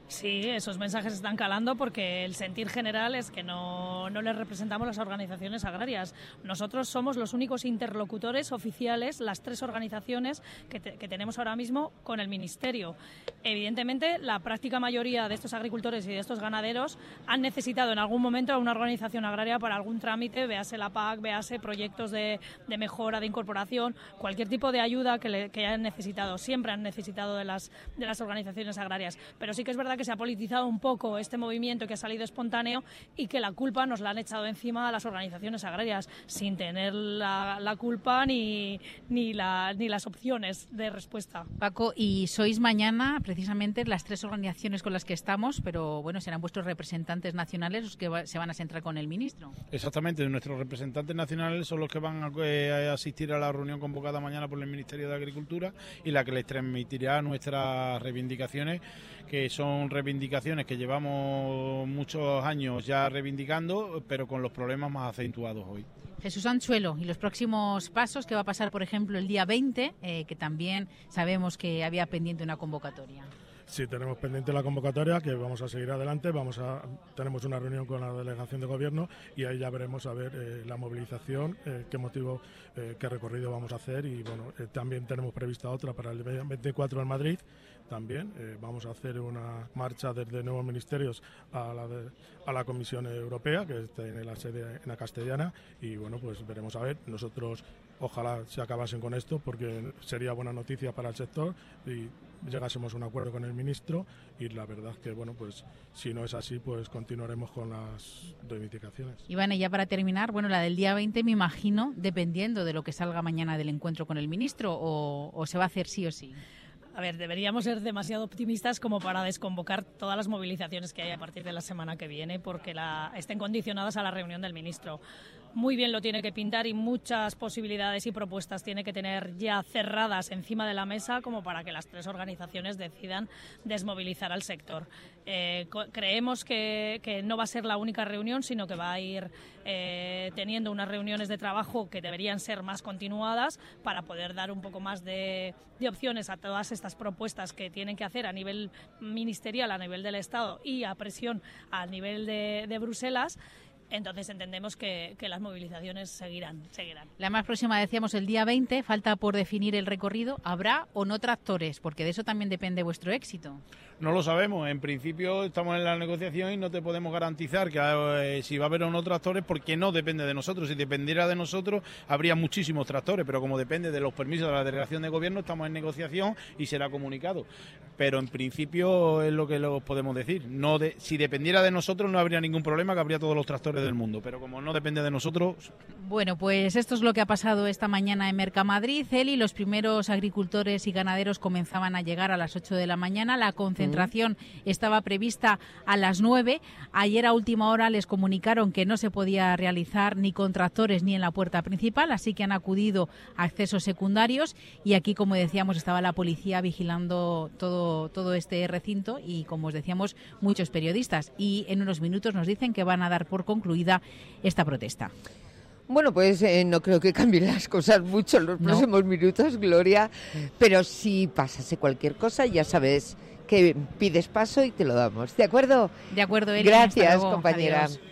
Speaker 6: Sí, esos mensajes están calando porque el sentir general es que no, no les representamos las organizaciones agrarias. Nosotros somos los únicos interlocutores oficiales, las tres organizaciones que, te, que tenemos ahora mismo con el Ministerio. Evidentemente, la práctica mayoría de estos agricultores y de estos ganaderos han necesitado en algún momento a una organización agraria para algún trámite, véase la P A C, véase proyectos de, de mejora, de incorporación, cualquier tipo de ayuda que, le, que hayan necesitado. Siempre han necesitado de las, de las organizaciones agrarias. Pero sí que es verdad que se ha politizado un poco este movimiento que ha salido espontáneo y que la culpa nos la han echado encima a las organizaciones agrarias sin tener la, la culpa ni, ni, la, ni las opciones de respuesta.
Speaker 13: Paco, y sois mañana precisamente las tres organizaciones con las que estamos, pero bueno, serán vuestros representantes nacionales los que va, se van a centrar con el ministro.
Speaker 22: Exactamente, nuestros representantes nacionales son los que van a, eh, a asistir a la reunión convocada mañana por el Ministerio de Agricultura y la que les transmitirá nuestras reivindicaciones, que son reivindicaciones que llevamos muchos años ya reivindicando, pero con los problemas más acentuados hoy.
Speaker 13: Jesús Anchuelo, y los próximos pasos, ¿qué va a pasar, por ejemplo, el día veinte, eh, que también sabemos que había pendiente una convocatoria?
Speaker 23: Sí, tenemos pendiente la convocatoria, que vamos a seguir adelante. Vamos a tenemos una reunión con la delegación de gobierno y ahí ya veremos a ver eh, la movilización, eh, qué motivo, eh, qué recorrido vamos a hacer y bueno, eh, también tenemos prevista otra para el veinticuatro en Madrid. También eh, vamos a hacer una marcha desde nuevos ministerios a la, de, a la Comisión Europea, que está en la sede en la Castellana, y bueno, pues veremos a ver. Nosotros ojalá se acabasen con esto porque sería buena noticia para el sector y llegásemos a un acuerdo con el ministro, y la verdad que bueno, pues si no es así, pues continuaremos con las reivindicaciones.
Speaker 13: Iván, y ya para terminar, bueno, la del día veinte me imagino, dependiendo de lo que salga mañana del encuentro con el ministro, o, o se va a hacer sí o sí.
Speaker 6: A ver, deberíamos ser demasiado optimistas como para desconvocar todas las movilizaciones que hay a partir de la semana que viene, porque la, estén condicionadas a la reunión del ministro. Muy bien lo tiene que pintar y muchas posibilidades y propuestas tiene que tener ya cerradas encima de la mesa como para que las tres organizaciones decidan desmovilizar al sector. Eh, creemos que, que no va a ser la única reunión, sino que va a ir eh, teniendo unas reuniones de trabajo que deberían ser más continuadas para poder dar un poco más de, de opciones a todas estas propuestas que tienen que hacer a nivel ministerial, a nivel del Estado y a presión a nivel de, de Bruselas. Entonces entendemos que, que las movilizaciones seguirán, seguirán.
Speaker 13: La más próxima, decíamos, el día veinte, falta por definir el recorrido. ¿Habrá o no tractores? Porque de eso también depende vuestro éxito.
Speaker 22: No lo sabemos. En principio estamos en la negociación y no te podemos garantizar que eh, si va a haber o no tractores, porque no depende de nosotros. Si dependiera de nosotros, habría muchísimos tractores, pero como depende de los permisos de la delegación de gobierno, estamos en negociación y será comunicado. Pero en principio es lo que lo podemos decir. No de, si dependiera de nosotros no habría ningún problema, que habría todos los tractores del mundo, pero como no depende de nosotros...
Speaker 13: Bueno, pues esto es lo que ha pasado esta mañana en Mercamadrid. Eli, los primeros agricultores y ganaderos comenzaban a llegar a las ocho de la mañana. La concentración mm. estaba prevista a las nueve. Ayer a última hora les comunicaron que no se podía realizar ni con tractores ni en la puerta principal, así que han acudido a accesos secundarios y aquí, como decíamos, estaba la policía vigilando todo, todo este recinto y, como os decíamos, muchos periodistas. Y en unos minutos nos dicen que van a dar por concluida esta protesta.
Speaker 2: Bueno, pues eh, no creo que cambien las cosas mucho en los no. próximos minutos, Gloria, pero si pasase cualquier cosa, ya sabes que pides paso y te lo damos. ¿De acuerdo?
Speaker 13: De acuerdo, Eli.
Speaker 2: Gracias, compañera.
Speaker 13: Adiós.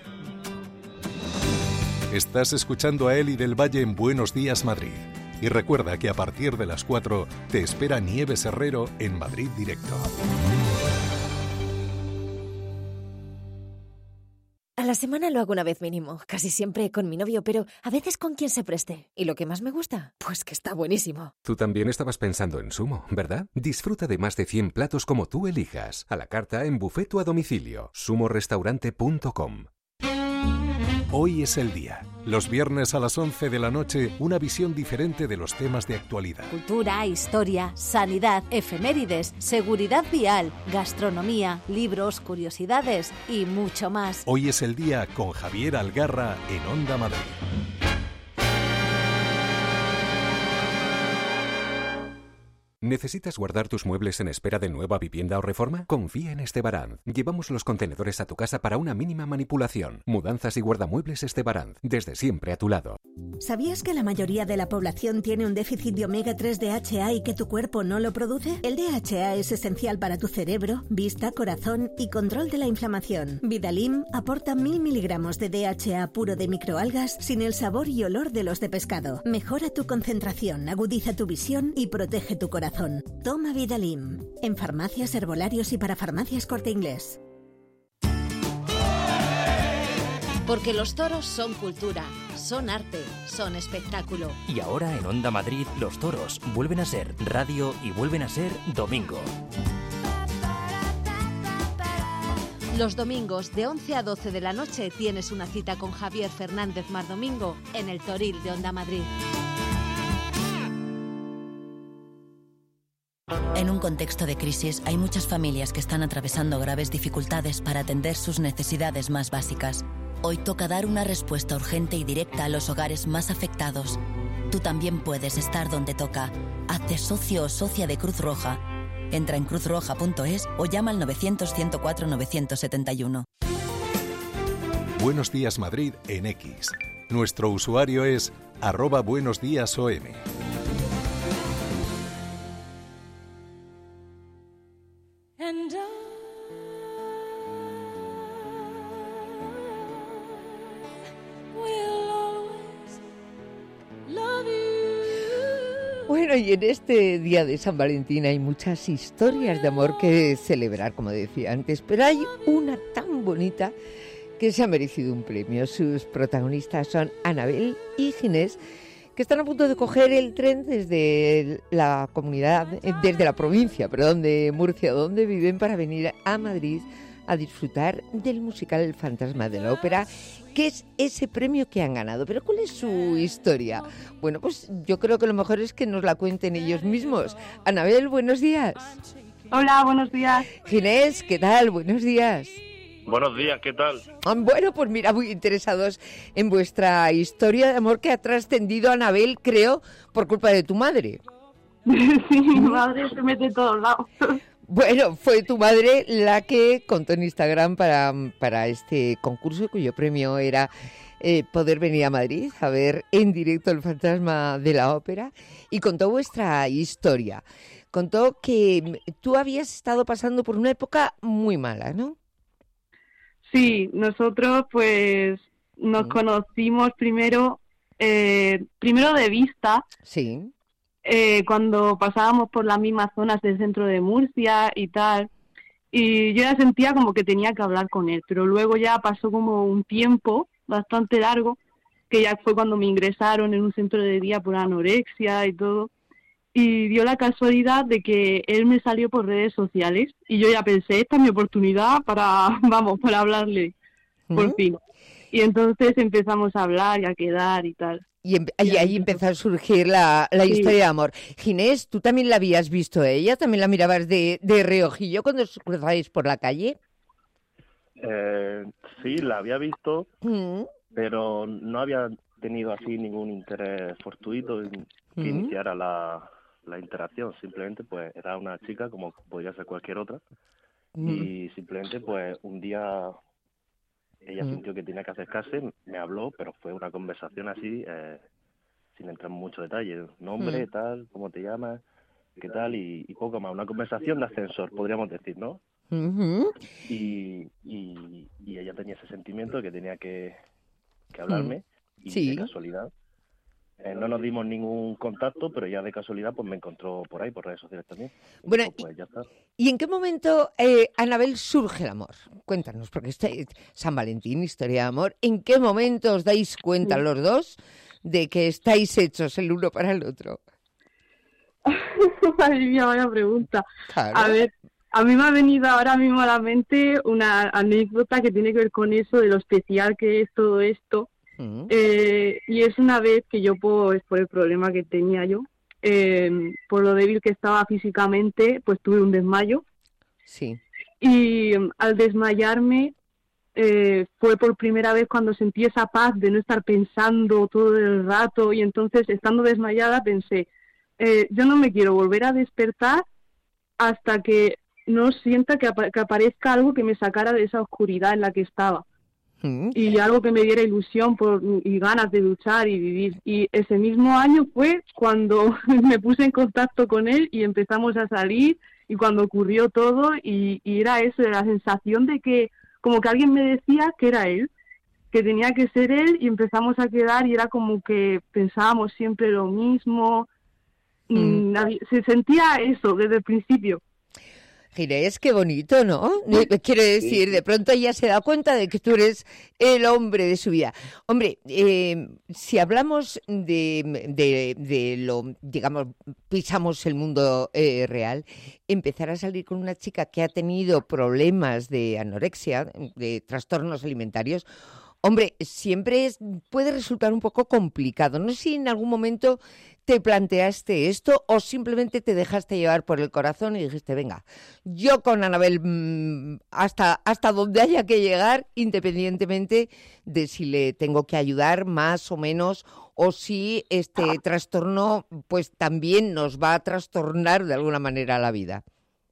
Speaker 1: Estás escuchando a Eli del Valle en Buenos Días, Madrid. Y recuerda que a partir de las cuatro te espera Nieves Herrero en Madrid Directo.
Speaker 4: A la semana lo hago una vez mínimo, casi siempre con mi novio, pero a veces con quien se preste. ¿Y lo que más me gusta? Pues que está buenísimo.
Speaker 5: Tú también estabas pensando en Sumo, ¿verdad? Disfruta de más de cien platos como tú elijas. A la carta en buffet o a domicilio. sumo restaurante punto com.
Speaker 1: Hoy es el día. Los viernes a las once de la noche, una visión diferente de los temas de actualidad.
Speaker 17: Cultura, historia, sanidad, efemérides, seguridad vial, gastronomía, libros, curiosidades y mucho más.
Speaker 1: Hoy es el día con Javier Algarra en Onda Madrid.
Speaker 5: ¿Necesitas guardar tus muebles en espera de nueva vivienda o reforma? Confía en Estebaranz. Llevamos los contenedores a tu casa para una mínima manipulación. Mudanzas y guardamuebles Estebaranz. Desde siempre a tu lado.
Speaker 18: ¿Sabías que la mayoría de la población tiene un déficit de omega tres D H A y que tu cuerpo no lo produce? El D H A es esencial para tu cerebro, vista, corazón y control de la inflamación. Vidalim aporta mil miligramos de D H A puro de microalgas sin el sabor y olor de los de pescado. Mejora tu concentración, agudiza tu visión y protege tu corazón. Toma Vidalim. En farmacias, herbolarios y para farmacias Corte Inglés.
Speaker 17: Porque los toros son cultura, son arte, son espectáculo.
Speaker 7: Y ahora en Onda Madrid, los toros vuelven a ser radio y vuelven a ser domingo.
Speaker 17: Los domingos de once a doce de la noche tienes una cita con Javier Fernández Mardomingo en el Toril de Onda Madrid.
Speaker 20: En un contexto de crisis hay muchas familias que están atravesando graves dificultades para atender sus necesidades más básicas. Hoy toca dar una respuesta urgente y directa a los hogares más afectados. Tú también puedes estar donde toca. Hazte socio o socia de Cruz Roja. Entra en cruz roja punto es o llama al novecientos, ciento cuatro, novecientos setenta y uno.
Speaker 1: Buenos Días Madrid en X. Nuestro usuario es arroba buenos días O M.
Speaker 9: And I will always love you.
Speaker 2: Bueno, y en este día de San Valentín hay muchas historias de amor que celebrar, como decía antes, pero hay una tan bonita que se ha merecido un premio. Sus protagonistas son Anabel y Ginés, que están a punto de coger el tren desde la comunidad, desde la provincia, perdón, de Murcia, donde viven, para venir a Madrid a disfrutar del musical El Fantasma de la Ópera, que es ese premio que han ganado. Pero ¿cuál es su historia? Bueno, pues yo creo que lo mejor es que nos la cuenten ellos mismos. Anabel, buenos días.
Speaker 10: Hola, buenos días.
Speaker 2: Ginés, ¿qué tal? Buenos días.
Speaker 11: Buenos días, ¿qué tal?
Speaker 2: Bueno, pues mira, muy interesados en vuestra historia de amor que ha trascendido, Anabel, creo, por culpa de tu madre.
Speaker 10: Sí, mi madre se mete en todos lados.
Speaker 2: Bueno, fue tu madre la que contó en Instagram para, para este concurso, cuyo premio era eh, poder venir a Madrid a ver en directo El Fantasma de la Ópera, y contó vuestra historia. Contó que tú habías estado pasando por una época muy mala, ¿no?
Speaker 10: Sí, nosotros pues nos conocimos primero, eh, primero de vista.
Speaker 2: Sí.
Speaker 10: Eh, cuando pasábamos por las mismas zonas del centro de Murcia y tal. Y yo ya sentía como que tenía que hablar con él, pero luego ya pasó como un tiempo bastante largo, que ya fue cuando me ingresaron en un centro de día por anorexia y todo. Y dio la casualidad de que él me salió por redes sociales y yo ya pensé, esta es mi oportunidad para, vamos, para hablarle, por ¿Mm? fin. Y entonces empezamos a hablar y a quedar y tal.
Speaker 2: Y, em- y ahí empezó a surgir la, la
Speaker 10: Sí.
Speaker 2: historia de amor. Ginés, ¿tú también la habías visto a ella? ¿También la mirabas de, de reojillo cuando os cruzáis por la calle?
Speaker 11: Eh, sí, la había visto,
Speaker 2: Mm.
Speaker 11: pero no había tenido así ningún interés fortuito en que
Speaker 2: Mm.
Speaker 11: iniciara la, la interacción. Simplemente pues era una chica como podría ser cualquier otra.
Speaker 2: Mm.
Speaker 11: Y simplemente pues un día ella
Speaker 2: Mm.
Speaker 11: sintió que tenía que acercarse, me habló, pero fue una conversación así, eh, sin entrar en mucho detalle. Nombre,
Speaker 2: Mm.
Speaker 11: tal, cómo te llamas, qué tal, y, y poco más. Una conversación de ascensor, podríamos decir, ¿no?
Speaker 2: Ujú.
Speaker 11: Y, y, y ella tenía ese sentimiento de que tenía que, que hablarme, y
Speaker 2: Sí.
Speaker 11: de casualidad. eh, no nos dimos ningún contacto, pero ya de casualidad pues me encontró por ahí, por redes sociales también. Y
Speaker 2: Bueno,
Speaker 11: pues, pues ya está.
Speaker 2: ¿Y en qué momento, eh, Anabel, surge el amor? Cuéntanos, porque este San Valentín, historia de amor. ¿En qué momento os dais cuenta
Speaker 10: Sí.
Speaker 2: los dos de que estáis hechos el uno para el otro?
Speaker 10: Madre mía, vaya pregunta.
Speaker 2: Claro.
Speaker 10: A ver, a mí me ha venido ahora mismo a la mente una anécdota que tiene que ver con eso, de lo especial que es todo esto.
Speaker 2: Mm.
Speaker 10: Eh, y es una vez que yo, pues, por el problema que tenía yo, eh, por lo débil que estaba físicamente, pues tuve un desmayo.
Speaker 2: Sí.
Speaker 10: Y um, al desmayarme, eh, fue por primera vez cuando sentí esa paz de no estar pensando todo el rato. Y entonces, estando desmayada, pensé, eh, yo no me quiero volver a despertar hasta que no sienta que, apa- que aparezca algo que me sacara de esa oscuridad en la que estaba.
Speaker 2: Mm.
Speaker 10: Y algo que me diera ilusión por, y ganas de luchar y vivir. Y ese mismo año fue cuando me puse en contacto con él y empezamos a salir, y cuando ocurrió todo, y, y era eso, la sensación de que como que alguien me decía que era él, que tenía que ser él, y empezamos a quedar y era como que pensábamos siempre lo mismo. Mm. Nadie- se sentía eso desde el principio.
Speaker 2: Ginés, qué bonito, ¿no? Quiero decir, de pronto ella se da cuenta de que tú eres el hombre de su vida. Hombre, eh, si hablamos de, de, de lo, digamos, pisamos el mundo eh, real, empezar a salir con una chica que ha tenido problemas de anorexia, de trastornos alimentarios, hombre, siempre es, puede resultar un poco complicado. No sé si en algún momento te planteaste esto o simplemente te dejaste llevar por el corazón y dijiste, venga, yo con Anabel mmm, hasta, hasta donde haya que llegar, independientemente de si le tengo que ayudar más o menos, o si este trastorno pues también nos va a trastornar de alguna manera la vida.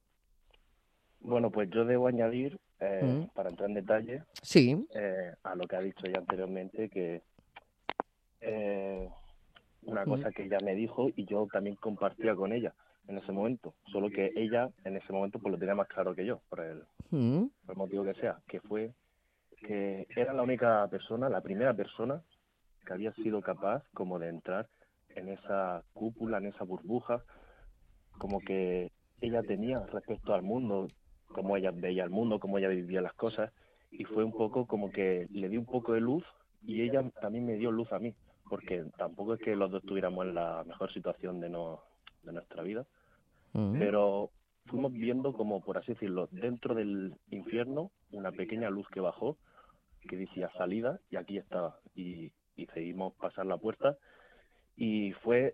Speaker 11: Bueno, pues yo debo añadir, eh,
Speaker 2: Mm.
Speaker 11: para entrar en detalle,
Speaker 2: Sí.
Speaker 11: eh, a lo que ha dicho ya anteriormente, que eh, una cosa que ella me dijo y yo también compartía con ella en ese momento, solo que ella en ese momento pues lo tenía más claro que yo, por el,
Speaker 2: Mm.
Speaker 11: por el motivo que sea, que fue que era la única persona, la primera persona que había sido capaz como de entrar en esa cúpula, en esa burbuja, como que ella tenía respecto al mundo, cómo ella veía el mundo, cómo ella vivía las cosas, y fue un poco como que le di un poco de luz y ella también me dio luz a mí, porque tampoco es que los dos estuviéramos en la mejor situación de, no, de nuestra vida,
Speaker 2: Mm.
Speaker 11: pero fuimos viendo como, por así decirlo, dentro del infierno, una pequeña luz que bajó, que decía salida, y aquí estaba, y, y seguimos pasar la puerta, y fue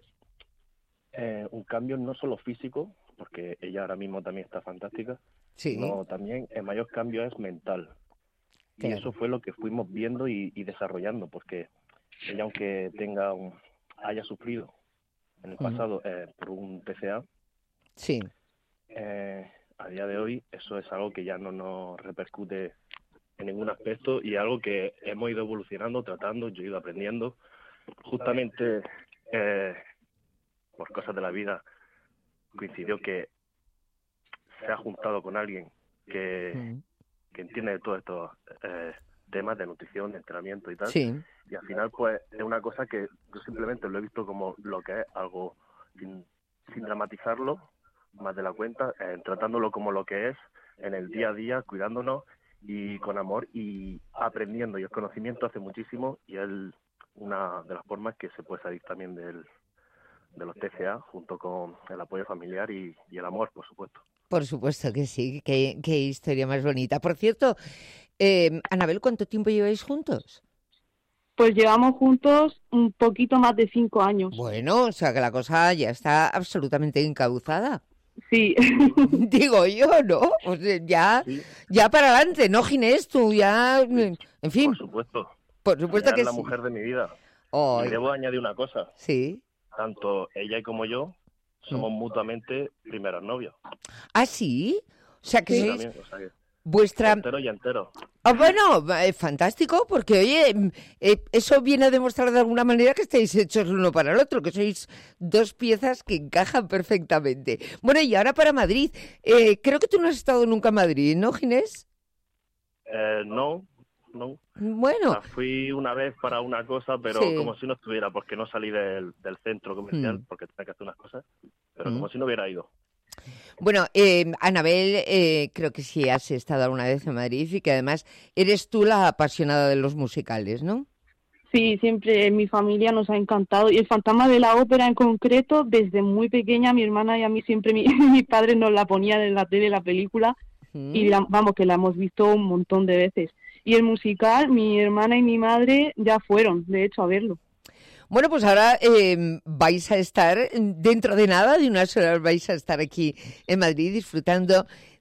Speaker 11: eh, un cambio no solo físico, porque ella ahora mismo también está fantástica,
Speaker 2: Sí.
Speaker 11: sino también el mayor cambio es mental. Y
Speaker 2: Claro.
Speaker 11: eso fue lo que fuimos viendo y, y desarrollando, porque ella, aunque tenga un, haya sufrido en el
Speaker 2: Ujú.
Speaker 11: pasado eh, por un T C A,
Speaker 2: Sí.
Speaker 11: eh, a día de hoy eso es algo que ya no nos repercute en ningún aspecto y algo que hemos ido evolucionando, tratando, yo he ido aprendiendo. Justamente eh, por cosas de la vida coincidió que se ha juntado con alguien que,
Speaker 2: Mm.
Speaker 11: que entiende de todos estos eh, temas de nutrición, de entrenamiento y tal.
Speaker 2: Sí.
Speaker 11: Y al final, pues, es una cosa que yo simplemente lo he visto como lo que es, algo sin, sin dramatizarlo más de la cuenta, eh, tratándolo como lo que es, en el día a día, cuidándonos y con amor y aprendiendo. Y el conocimiento hace muchísimo y es una de las formas que se puede salir también del, de los T C A, junto con el apoyo familiar y, y el amor, por supuesto.
Speaker 2: Por supuesto que sí, qué, qué historia más bonita. Por cierto, eh, Anabel, ¿cuánto tiempo lleváis juntos?
Speaker 10: Pues llevamos juntos un poquito más de cinco años.
Speaker 2: Bueno, o sea que la cosa ya está absolutamente encauzada.
Speaker 10: Sí.
Speaker 2: Digo yo, ¿no? Pues eh, ya, ya para adelante, ¿no, Ginés? Tú ya, en fin.
Speaker 11: Por supuesto.
Speaker 2: Por supuesto
Speaker 11: Ella
Speaker 2: que
Speaker 11: es la
Speaker 2: sí.
Speaker 11: mujer de mi vida.
Speaker 2: Ay.
Speaker 11: Y debo añadir una cosa.
Speaker 2: Sí.
Speaker 11: Tanto ella como yo somos mutuamente primeros novios.
Speaker 2: ¿Ah, sí? O sea que
Speaker 11: Sí,
Speaker 2: sois
Speaker 11: también, o sea que
Speaker 2: vuestra...
Speaker 11: entero y entero.
Speaker 2: Ah, bueno, eh, fantástico, porque oye, mm, eh, eso viene a demostrar de alguna manera que estáis hechos el uno para el otro, que sois dos piezas que encajan perfectamente. Bueno, y ahora para Madrid. Eh, creo que tú no has estado nunca en Madrid, ¿no, Ginés?
Speaker 11: Eh, no, no.
Speaker 2: Bueno.
Speaker 11: O sea, fui una vez para una cosa, pero
Speaker 2: Sí.
Speaker 11: como si no estuviera, porque no salí del, del centro comercial,
Speaker 2: Mm.
Speaker 11: porque tenía que hacer unas cosas, pero
Speaker 2: Mm.
Speaker 11: como si no hubiera ido.
Speaker 2: Bueno, eh, Anabel, eh, creo que sí has estado alguna vez en Madrid y que además eres tú la apasionada de los musicales, ¿no?
Speaker 10: Sí, siempre en mi familia nos ha encantado. Y el Fantasma de la Ópera en concreto, desde muy pequeña, mi hermana y a mí siempre, mi, mi padre nos la ponían en la tele, la película, y la- vamos, que la hemos visto un montón de veces. Y el musical, mi hermana y mi madre ya fueron, de hecho, a verlo.
Speaker 2: Bueno, pues ahora eh, vais a estar, dentro de nada, de unas horas vais a estar aquí en Madrid disfrutando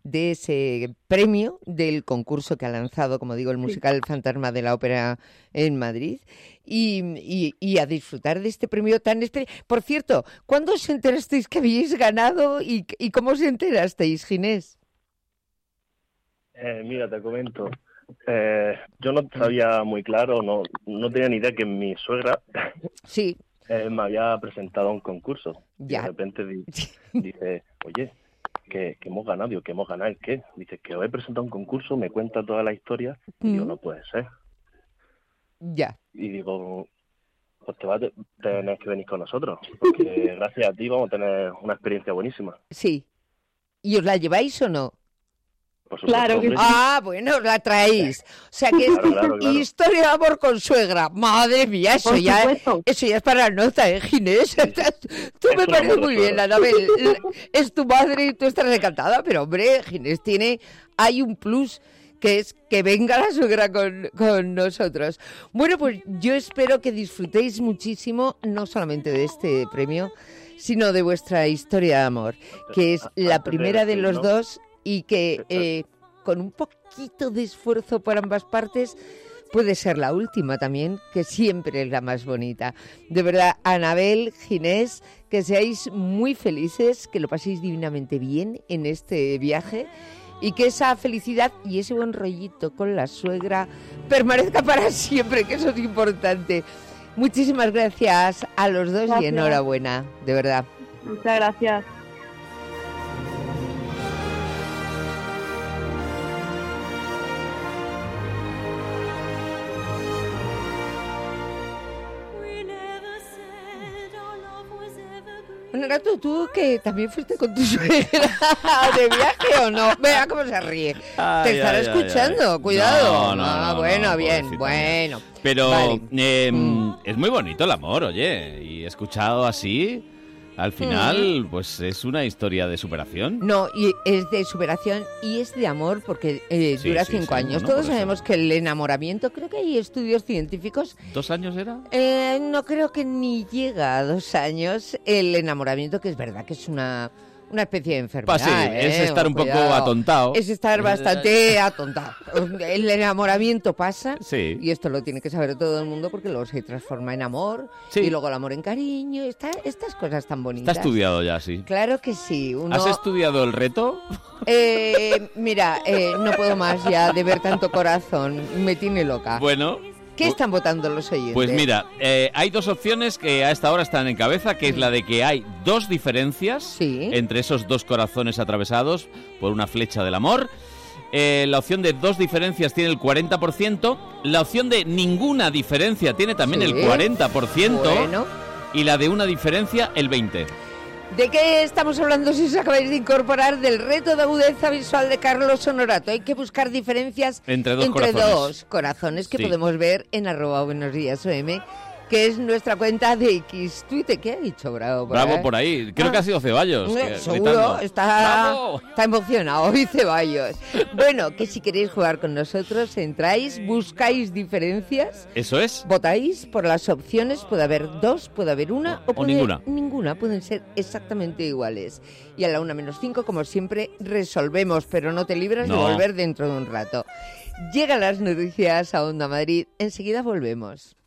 Speaker 2: de ese premio del concurso que ha lanzado, como digo, el musical El Fantasma de la Ópera en Madrid, y, y, y a disfrutar de este premio tan especial. Por cierto, ¿cuándo os enterasteis que habíais ganado y, y cómo os enterasteis, Ginés?
Speaker 11: Eh, mira, te comento. Eh, yo no sabía muy claro, no, no tenía ni idea que mi suegra
Speaker 2: sí.
Speaker 11: eh, me había presentado a un concurso.
Speaker 2: Ya.
Speaker 11: Y de repente di- dice, oye, que, que hemos ganado. Digo, ¿que hemos ganado el qué? Dice, que os he presentado a un concurso, me cuenta toda la historia. Y digo,
Speaker 2: Mm.
Speaker 11: no puede ser.
Speaker 2: Ya.
Speaker 11: Y digo, pues te vas a te- tener que venir con nosotros, porque gracias a ti vamos a tener una experiencia buenísima.
Speaker 2: Sí. ¿Y os la lleváis o no?
Speaker 11: Por supuesto, hombre.
Speaker 2: Ah, bueno, la traéis. O sea que es
Speaker 11: Claro, claro, claro.
Speaker 2: historia de amor con suegra. Madre mía, eso
Speaker 10: Por
Speaker 2: ya,
Speaker 10: supuesto.
Speaker 2: eso ya es para la nota, ¿eh, Ginés? Tú me
Speaker 11: un
Speaker 2: parece
Speaker 11: amor de
Speaker 2: muy bien,
Speaker 11: suegra.
Speaker 2: Anabel. Es tu madre y tú estás encantada, pero hombre, Ginés tiene, hay un plus que es que venga la suegra con, con nosotros. Bueno, pues yo espero que disfrutéis muchísimo, no solamente de este premio, sino de vuestra historia de amor, que es la primera de los dos y que eh, con un poquito de esfuerzo por ambas partes puede ser la última también, que siempre es la más bonita. De verdad, Anabel, Ginés, que seáis muy felices, que lo paséis divinamente bien en este viaje y que esa felicidad y ese buen rollito con la suegra permanezca para siempre, que eso es importante. Muchísimas gracias a los dos
Speaker 10: Gracias.
Speaker 2: y enhorabuena, de verdad.
Speaker 10: Muchas gracias.
Speaker 2: Bueno, Nato, ¿tú que también fuiste con tu suegra de viaje o no? Vea cómo se ríe.
Speaker 15: Ay,
Speaker 2: Te estará
Speaker 15: ay, ay,
Speaker 2: escuchando,
Speaker 15: ay.
Speaker 2: cuidado.
Speaker 15: No, no,
Speaker 2: Ah,
Speaker 15: no,
Speaker 2: bueno,
Speaker 15: no,
Speaker 2: bien,
Speaker 15: pobrecita
Speaker 2: bueno.
Speaker 15: Pero
Speaker 2: Vale.
Speaker 15: eh, es muy bonito el amor, oye, y escuchado así, al final, pues es una historia de superación.
Speaker 2: No, y es de superación y es de amor porque eh,
Speaker 15: Sí,
Speaker 2: dura
Speaker 15: sí,
Speaker 2: cinco
Speaker 15: sí,
Speaker 2: años.
Speaker 15: no,
Speaker 2: Todos
Speaker 15: por eso.
Speaker 2: sabemos que el enamoramiento, creo que hay estudios científicos,
Speaker 15: ¿Dos años era?
Speaker 2: eh, no creo que ni llega a dos años el enamoramiento, que es verdad que es una... Una especie de enfermedad.
Speaker 15: Pues sí, es
Speaker 2: ¿eh?
Speaker 15: estar un poco
Speaker 2: Cuidado.
Speaker 15: atontado.
Speaker 2: Es estar bastante atontado. El enamoramiento pasa,
Speaker 15: Sí.
Speaker 2: y esto lo tiene que saber todo el mundo porque luego se transforma en amor,
Speaker 15: Sí.
Speaker 2: y luego el amor en cariño, está, estas cosas tan bonitas.
Speaker 15: Está estudiado ya, sí.
Speaker 2: Claro que sí. Uno,
Speaker 15: ¿Has estudiado el reto?
Speaker 2: eh, mira, eh, no puedo más ya de ver tanto corazón. Me tiene loca.
Speaker 15: Bueno,
Speaker 2: ¿Qué están votando los oyentes?
Speaker 15: pues mira, eh, hay dos opciones que a esta hora están en cabeza, que es la de que hay dos diferencias entre esos dos corazones atravesados por una flecha del amor. Eh, la opción de dos diferencias tiene el cuarenta por ciento, la opción de ninguna diferencia tiene también
Speaker 2: Sí.
Speaker 15: el cuarenta por ciento
Speaker 2: Bueno.
Speaker 15: y la de una diferencia el veinte por ciento.
Speaker 2: ¿De qué estamos hablando si os acabáis de incorporar? Del reto de agudeza visual de Carlos Honorato. Hay que buscar diferencias
Speaker 15: Entre dos
Speaker 2: entre
Speaker 15: corazones.
Speaker 2: dos corazones que
Speaker 15: Sí.
Speaker 2: podemos ver en arroba buenos días O M, que es nuestra cuenta de X Twitter. ¿Qué ha dicho Bravo? Por
Speaker 15: Bravo
Speaker 2: ahí?
Speaker 15: por ahí. Creo
Speaker 2: Ah.
Speaker 15: que ha sido Ceballos.
Speaker 2: Eh,
Speaker 15: que-
Speaker 2: Seguro,
Speaker 15: gritando.
Speaker 2: está,
Speaker 15: ¡Bravo!
Speaker 2: está emocionado hoy Ceballos. Bueno, que si queréis jugar con nosotros, entráis, buscáis diferencias,
Speaker 15: Eso es.
Speaker 2: votáis por las opciones, puede haber dos, puede haber una o,
Speaker 15: O
Speaker 2: puede-
Speaker 15: ninguna.
Speaker 2: Ninguna, pueden ser exactamente iguales. Y a la una menos cinco, como siempre, resolvemos, pero no te libras
Speaker 15: No.
Speaker 2: de volver dentro de un rato. Llegan las noticias a Onda Madrid, enseguida volvemos.